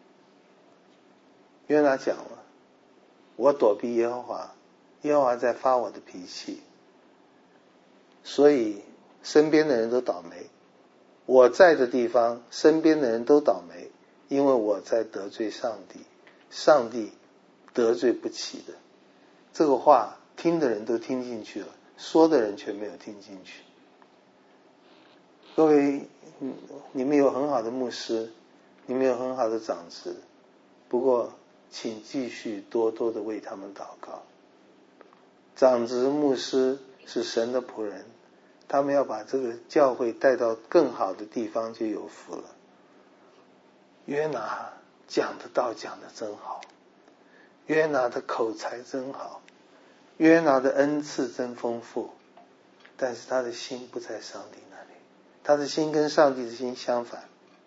约拿讲了，我躲避耶和华，耶和华在发我的脾气，所以身边的人都倒霉。我在的地方，身边的人都倒霉，因为我在得罪上帝，上帝得罪不起的。这个话听的人都听进去了，说的人却没有听进去。各位，你们有很好的牧师，你们有很好的长子，不过请继续多多的为他们祷告。长子牧师是神的仆人，他们要把这个教会带到更好的地方就有福了。约拿讲的道讲的真好，约拿的口才真好，约拿的恩赐真丰富，但是他的心不在上帝那里，他的心跟上帝的心相反。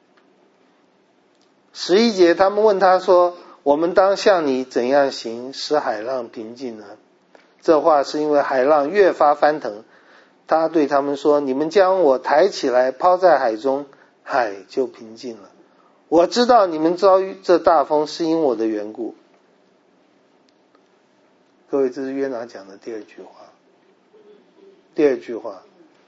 十一节，他们问他说：我们当像你怎样行，使海浪平静呢？这话是因为海浪越发翻腾。他对他们说：你们将我抬起来抛在海中，海就平静了。我知道你们遭遇这大风是因我的缘故。各位，这是约拿讲的第二句话。第二句话，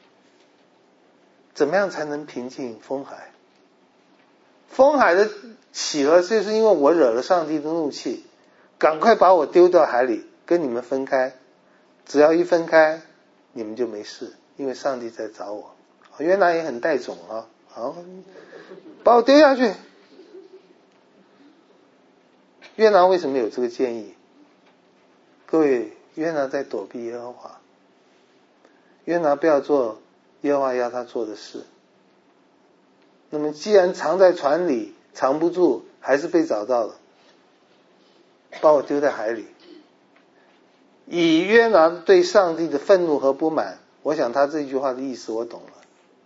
怎么样才能平静风海？风海的起了，就是因为我惹了上帝的怒气，赶快把我丢到海里，跟你们分开。只要一分开，你们就没事，因为上帝在找我。约拿也很带种啊，好，把我丢下去。约拿为什么有这个建议？各位，约拿在躲避耶和华。约拿不要做耶和华要他做的事。那么既然藏在船里藏不住，还是被找到了，把我丢在海里。以约拿对上帝的愤怒和不满，我想他这句话的意思我懂了。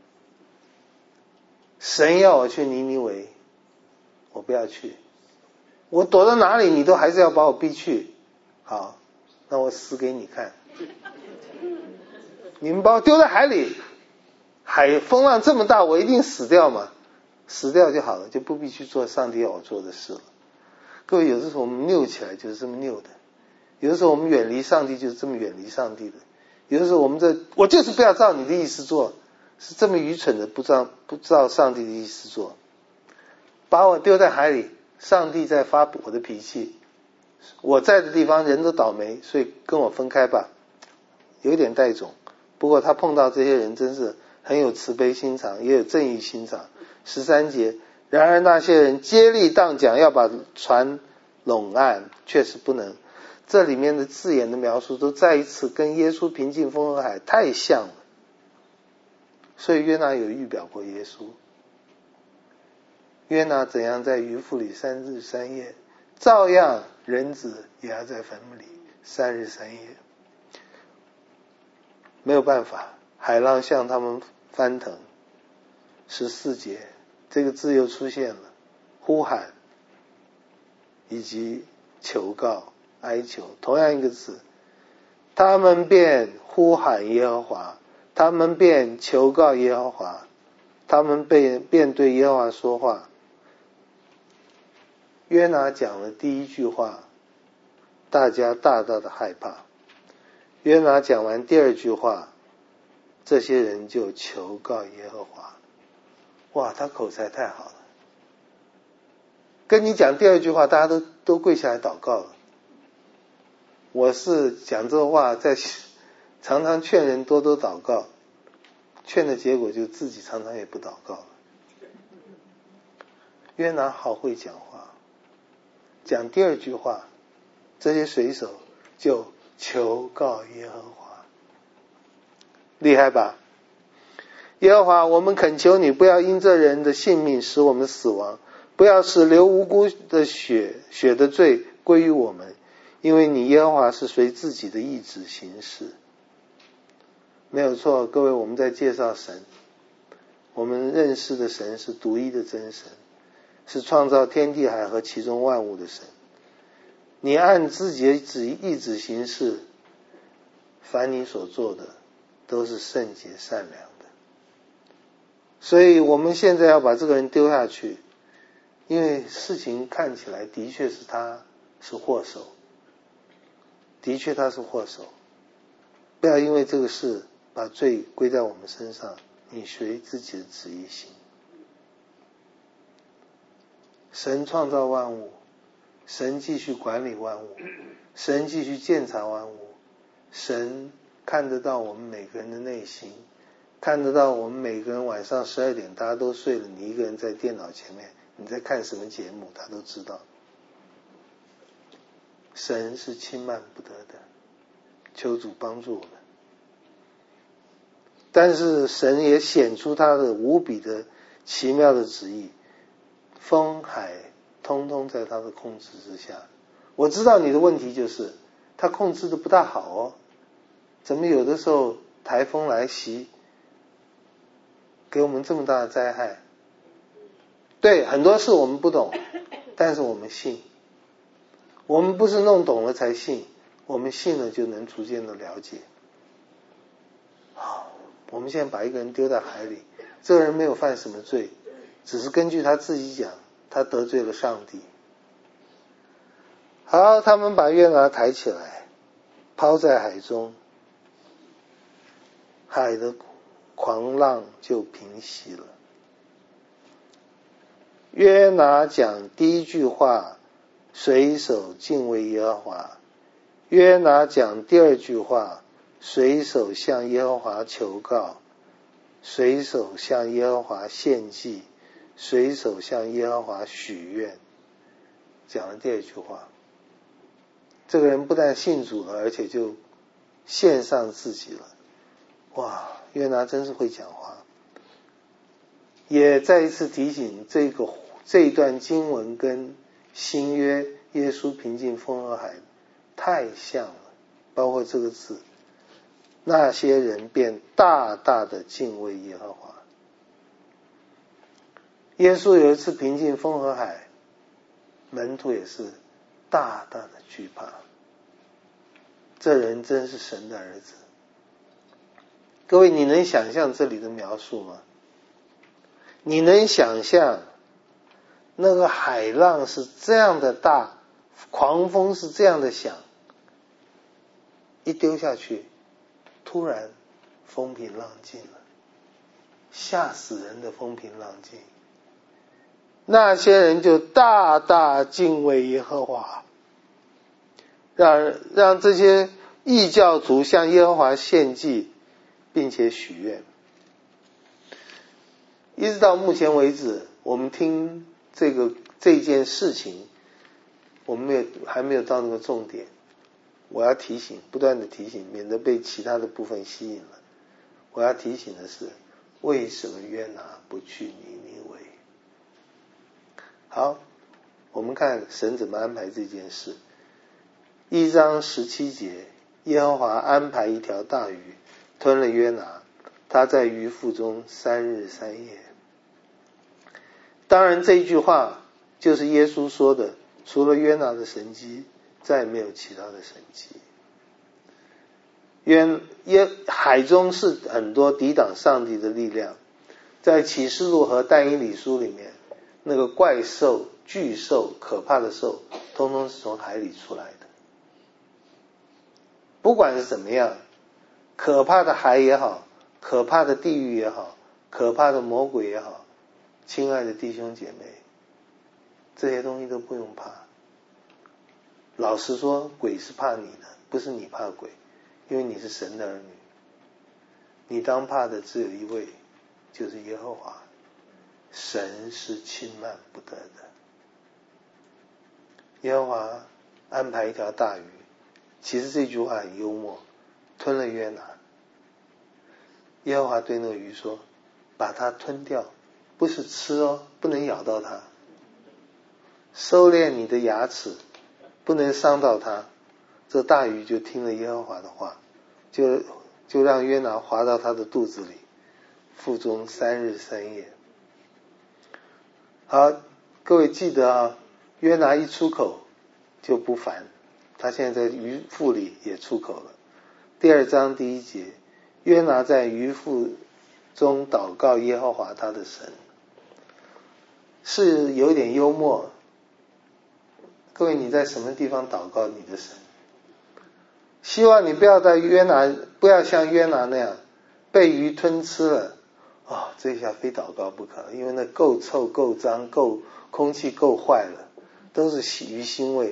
神要我去尼尼微，我不要去，我躲到哪里你都还是要把我逼去。好，那我死给你看。你们把我丢在海里，海风浪这么大，我一定死掉嘛，死掉就好了，就不必去做上帝要我做的事了。各位，有的时候我们拗起来就是这么拗的，有的时候我们远离上帝就是这么远离上帝的，有的时候我们这我就是不要照你的意思做，是这么愚蠢的不照不照上帝的意思做，把我丢在海里，上帝在发我的脾气，我在的地方人都倒霉，所以跟我分开吧。有点带种，不过他碰到这些人真是很有慈悲心肠，也有正义心肠。十三节，然而那些人接力荡桨要把船拢岸，确实不能。这里面的字眼的描述都再一次跟耶稣平静风和海太像了。所以约拿有预表过耶稣。约拿怎样在鱼腹里三日三夜，照样人子也要在坟墓里三日三夜。没有办法，海浪向他们翻腾。十四节，这个字又出现了，呼喊以及求告哀求，同样一个字。他们便呼喊耶和华，他们便求告耶和华，他们便便对耶和华说话。约拿讲了第一句话，大家大大的害怕。约拿讲完第二句话，这些人就求告耶和华。哇，他口才太好了。跟你讲第二句话，大家都都跪下来祷告了。我是讲这话，在常常劝人多多祷告， 劝的结果就自己常常也不祷告了。约拿好会讲话，讲第二句话，这些水手就求告耶和华。厉害吧？耶和华，我们恳求你，不要因这人的性命使我们死亡，不要使流无辜的血血的罪归于我们，因为你耶和华是随自己的意志行事。没有错，各位，我们在介绍神，我们认识的神是独一的真神，是创造天地海和其中万物的神。你按自己的旨意志行事，凡你所做的都是圣洁善良的。所以我们现在要把这个人丢下去，因为事情看起来的确是他是祸首，的确他是祸首。不要因为这个事把罪归在我们身上，你随自己的旨意行。神创造万物，神继续管理万物，神继续鉴察万物，神看得到我们每个人的内心，看得到我们每个人晚上十二点大家都睡了，你一个人在电脑前面，你在看什么节目，他都知道。神是轻慢不得的，求主帮助我们。但是神也显出他的无比的奇妙的旨意，风海通通在他的控制之下。我知道你的问题就是他控制的不大好哦，怎么有的时候台风来袭给我们这么大的灾害？对，很多事我们不懂，但是我们信。我们不是弄懂了才信，我们信了就能逐渐的了解。好，我们现在把一个人丢在海里，这个人没有犯什么罪，只是根据他自己讲，他得罪了上帝。好，他们把约拿抬起来，抛在海中，海的狂浪就平息了。约拿讲第一句话，水手敬畏耶和华。约拿讲第二句话，水手向耶和华求告，水手向耶和华献祭，水手向耶和华许愿。讲了第二句话，这个人不但信主了，而且就献上自己了。哇，约拿真是会讲话。也再一次提醒，这个这一段经文跟新约耶稣平静风和海太像了，包括这个字，那些人便大大的敬畏耶和华。耶稣有一次平静风和海，门徒也是大大的惧怕，这人真是神的儿子。各位，你能想象这里的描述吗？你能想象那个海浪是这样的大，狂风是这样的响，一丢下去，突然风平浪静了，吓死人的风平浪静。那些人就大大敬畏耶和华，让让这些异教徒向耶和华献祭，并且许愿。一直到目前为止，我们听这个这件事情，我们没有还没有到那个重点。我要提醒，不断的提醒，免得被其他的部分吸引了。我要提醒的是，为什么约拿不去尼尼微？好，我们看神怎么安排这件事。一章十七节，耶和华安排一条大鱼吞了约拿，他在鱼腹中三日三夜。当然这一句话就是耶稣说的，除了约拿的神迹，再没有其他的神迹。约耶海中是很多抵挡上帝的力量，在启示录和但以理书里面，那个怪兽、巨兽、可怕的兽，通通是从海里出来的。不管是怎么样，可怕的海也好，可怕的地狱也好，可怕的魔鬼也好，亲爱的弟兄姐妹，这些东西都不用怕。老实说，鬼是怕你的，不是你怕鬼，因为你是神的儿女。 你当怕的只有一位，就是耶和华，神是轻慢不得的。耶和华安排一条大鱼，其实这句话很幽默，吞了约拿。耶和华对那个鱼说，把它吞掉，不是吃哦，不能咬到它，收敛你的牙齿，不能伤到它。这大鱼就听了耶和华的话，就就让约拿滑到他的肚子里，腹中三日三夜。好，各位记得啊，约拿一出口就不凡，他现在在鱼腹里也出口了。第二章第一节，约拿在鱼腹中祷告耶和华他的神，是有点幽默。各位，你在什么地方祷告你的神？希望你不要在约拿，不要像约拿那样被鱼吞吃了，哦，这下非祷告不可，因为那够臭够脏够空气够坏了，都是鱼腥味。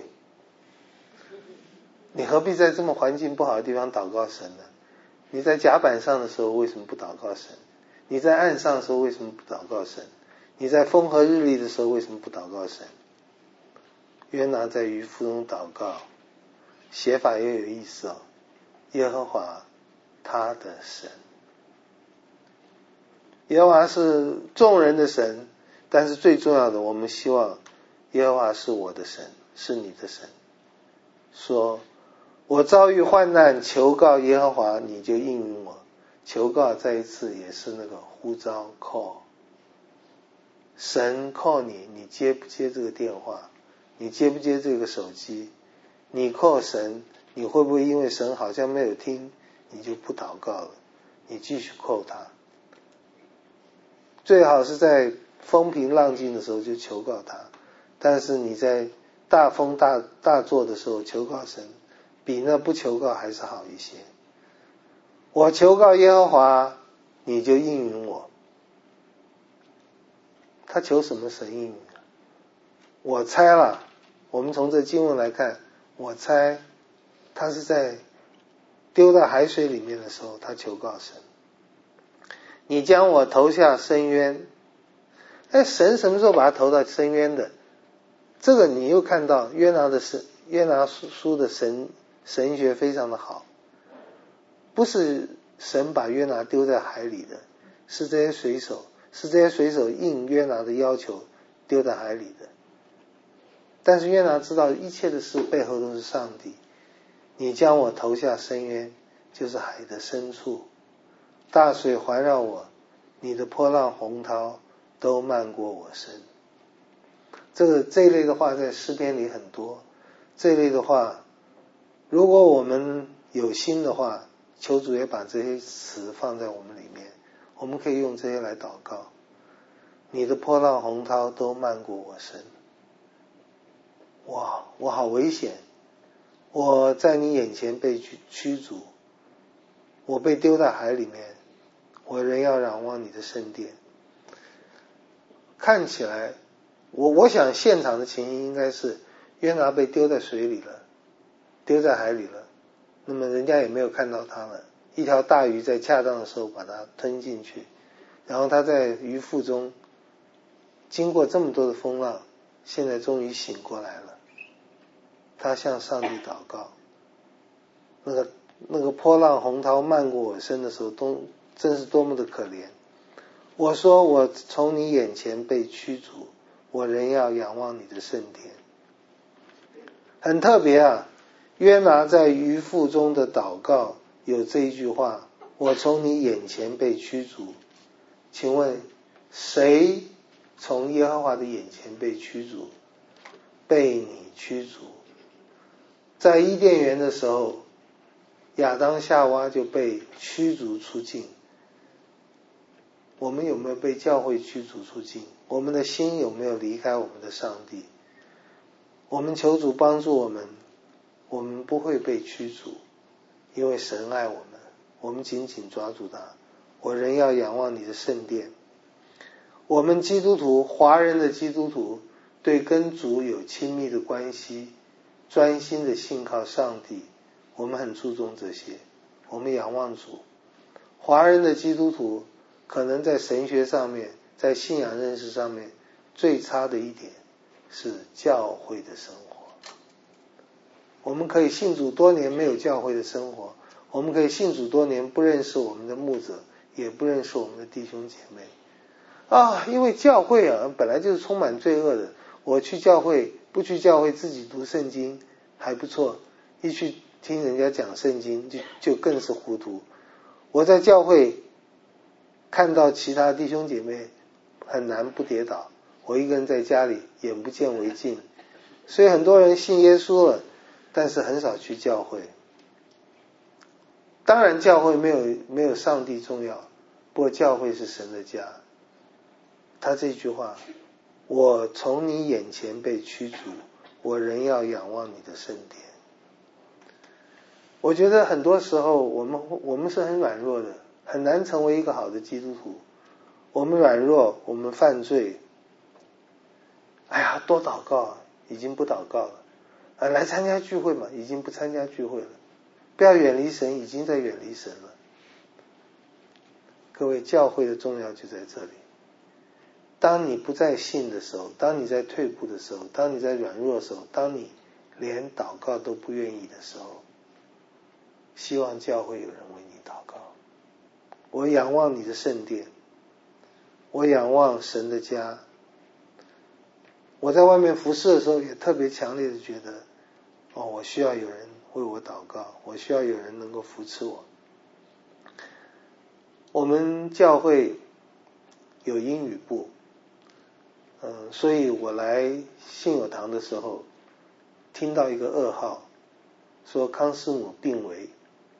你何必在这么环境不好的地方祷告神呢？你在甲板上的时候为什么不祷告神？你在岸上的时候为什么不祷告神？你在风和日丽的时候为什么不祷告神？约拿在鱼腹中祷告，写法也有意思哦。耶和华他的神，耶和华是众人的神，但是最重要的，我们希望耶和华是我的神，是你的神。说我遭遇患难，求告耶和华，你就应允我。求告再一次也是那个呼召 call， 神 call 你，你接不接这个电话？你接不接这个手机？你 call 神，你会不会因为神好像没有听，你就不祷告了？你继续 call 他。最好是在风平浪静的时候就求告他，但是你在大风大大作的时候求告神，比那不求告还是好一些。我求告耶和华，你就应允我。他求什么神应允？我猜了，我们从这经文来看，我猜他是在丢到海水里面的时候，他求告神，你将我投下深渊。哎，神什么时候把他投到深渊的？这个你又看到约拿的神，约拿书的神神学非常的好，不是神把约拿丢在海里的，是这些水手，是这些水手应约拿的要求丢在海里的。但是约拿知道一切的事背后都是上帝，你将我投下深渊，就是海的深处，大水环绕我，你的波浪洪涛都漫过我身。这个这一类的话在诗篇里很多，这一类的话如果我们有心的话，求主也把这些词放在我们里面，我们可以用这些来祷告。你的波浪洪涛都漫过我身。哇，我好危险，我在你眼前被驱逐，我被丢在海里面，我仍要仰望你的圣殿。看起来我我想现场的情形应该是约拿被丢在水里了，丢在海里了，那么人家也没有看到他了，一条大鱼在恰当的时候把它吞进去，然后他在鱼腹中经过这么多的风浪，现在终于醒过来了。他向上帝祷告，那个那个波浪洪涛漫过我身的时候，都真是多么的可怜。我说我从你眼前被驱逐，我仍要仰望你的圣殿。很特别啊，约拿在鱼腹中的祷告有这一句话，我从你眼前被驱逐。请问谁从耶和华的眼前被驱逐？被你驱逐。在伊甸园的时候，亚当夏娃就被驱逐出境。我们有没有被教会驱逐出境？我们的心有没有离开我们的上帝？我们求主帮助我们，我们不会被驱逐，因为神爱我们，我们紧紧抓住他。我仍要仰望你的圣殿。我们基督徒，华人的基督徒，对跟主有亲密的关系，专心的信靠上帝，我们很注重这些。我们仰望主， 华人的基督徒可能在神学上面，在信仰认识上面最差的一点是教会的生活。我们可以信主多年没有教会的生活，我们可以信主多年不认识我们的牧者，也不认识我们的弟兄姐妹啊，因为教会啊本来就是充满罪恶的，我去教会不去教会自己读圣经还不错，一去听人家讲圣经就就更是糊涂。我在教会看到其他弟兄姐妹很难不跌倒，我一个人在家里眼不见为净。所以很多人信耶稣了，但是很少去教会。当然教会没有没有上帝重要，不过教会是神的家。他这句话，我从你眼前被驱逐，我仍要仰望你的圣殿。我觉得很多时候我们我们是很软弱的，很难成为一个好的基督徒。我们软弱，我们犯罪，哎呀多祷告已经不祷告了，啊来参加聚会嘛已经不参加聚会了，不要远离神已经在远离神了。各位，教会的重要就在这里。当你不再信的时候，当你在退步的时候，当你在软弱的时候，当你连祷告都不愿意的时候，希望教会有人为你祷告。我仰望你的圣殿，我仰望神的家。我在外面服侍的时候也特别强烈的觉得，哦，我需要有人为我祷告，我需要有人能够扶持我。我们教会有英语部，嗯，所以我来信友堂的时候，听到一个噩耗，说康师母病危。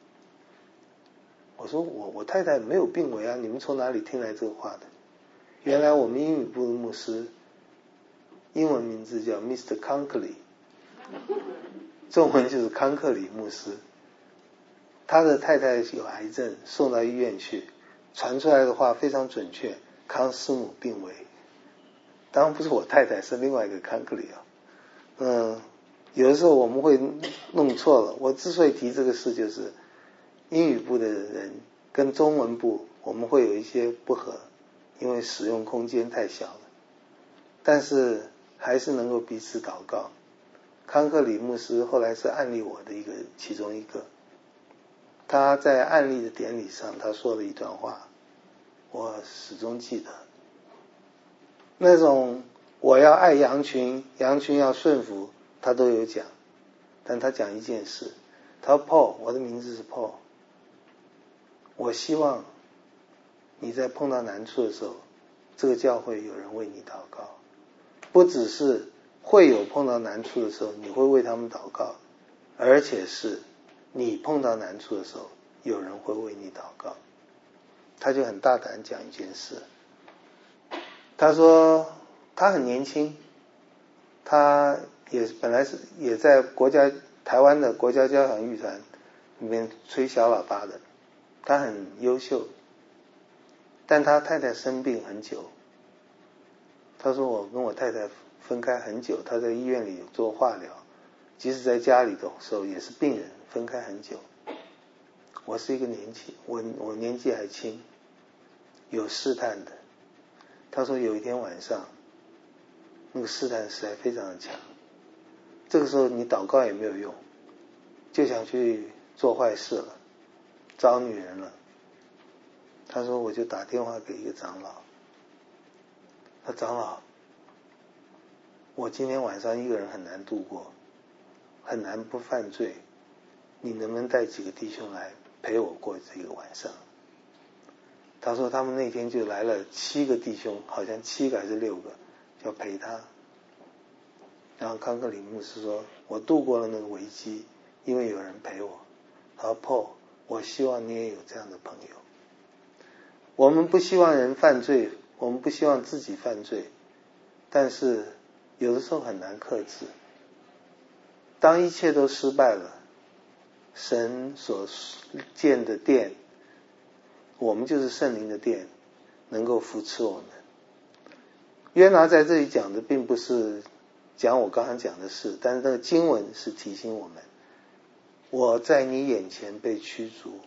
我说我我太太没有病危啊，你们从哪里听来这个话的？原来我们英语部的牧师，英文名字叫 Mister Conkley， 中文就是康克里牧师。他的太太有癌症，送到医院去，传出来的话非常准确，康师母病危。当然不是我太太，是另外一个康克里啊。嗯，有的时候我们会弄错了。我之所以提这个事，就是英语部的人跟中文部我们会有一些不合，因为使用空间太小了，但是还是能够彼此祷告。康克里牧师后来是案例我的一个其中一个，他在案例的典礼上他说了一段话，我始终记得。那种我要爱羊群，羊群要顺服，他都有讲。但他讲一件事，他说 Paul， 我的名字是 Paul， 我希望你在碰到难处的时候，这个教会有人为你祷告。不只是会有碰到难处的时候你会为他们祷告，而且是你碰到难处的时候有人会为你祷告。他就很大胆讲一件事，他说他很年轻，他也本来是也在国家台湾的国家交响乐团里面吹小喇叭的，他很优秀，但他太太生病很久。他说我跟我太太分开很久，他在医院里做化疗，即使在家里的时候也是病人，分开很久。我是一个年纪我我年纪还轻，有试探的。他说有一天晚上那个试探实在非常的强，这个时候你祷告也没有用，就想去做坏事了，找女人了。他说我就打电话给一个长老，他长老，我今天晚上一个人很难度过，很难不犯罪，你能不能带几个弟兄来陪我过这个晚上？他说他们那天就来了七个弟兄，好像七个还是六个，要陪他。然后康克里牧师说我度过了那个危机，因为有人陪我。他说 Paul， 我希望你也有这样的朋友。我们不希望人犯罪，我们不希望自己犯罪，但是有的时候很难克制。当一切都失败了，神所建的殿，我们就是圣灵的殿，能够扶持我们。约拿在这里讲的并不是讲我刚刚讲的事，但是那个经文是提醒我们，我在你眼前被驱逐，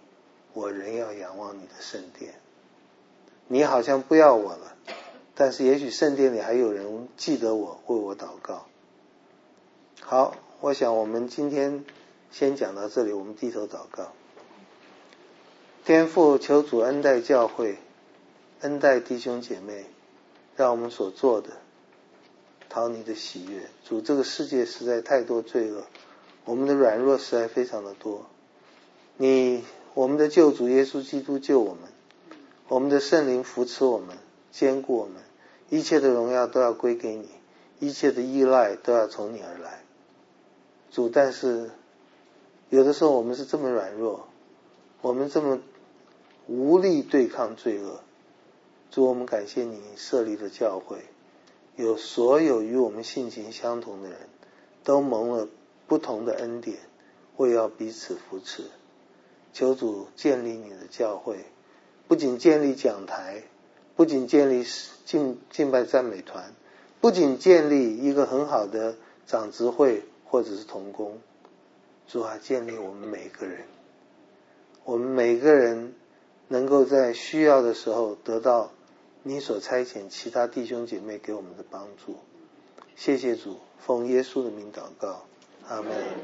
我仍要仰望你的圣殿。你好像不要我了，但是也许圣殿里还有人记得我，为我祷告。好，我想我们今天先讲到这里，我们低头祷告。天父，求主恩待教会，恩待弟兄姐妹，让我们所做的讨你的喜悦。主，这个世界实在太多罪恶，我们的软弱实在非常的多。你我们的救主耶稣基督救我们，我们的圣灵扶持我们，坚固我们，一切的荣耀都要归给你，一切的依赖都要从你而来。主，但是有的时候我们是这么软弱，我们这么无力对抗罪恶。主，我们感谢你设立了教会，有所有与我们性情相同的人都蒙了不同的恩典，为要彼此扶持。求主建立你的教会，不仅建立讲台，不仅建立敬敬拜赞美团，不仅建立一个很好的长执会或者是同工，主啊，建立我们每个人，我们每个人能够在需要的时候得到你所差遣其他弟兄姐妹给我们的帮助。谢谢主，奉耶稣的名祷告，阿们。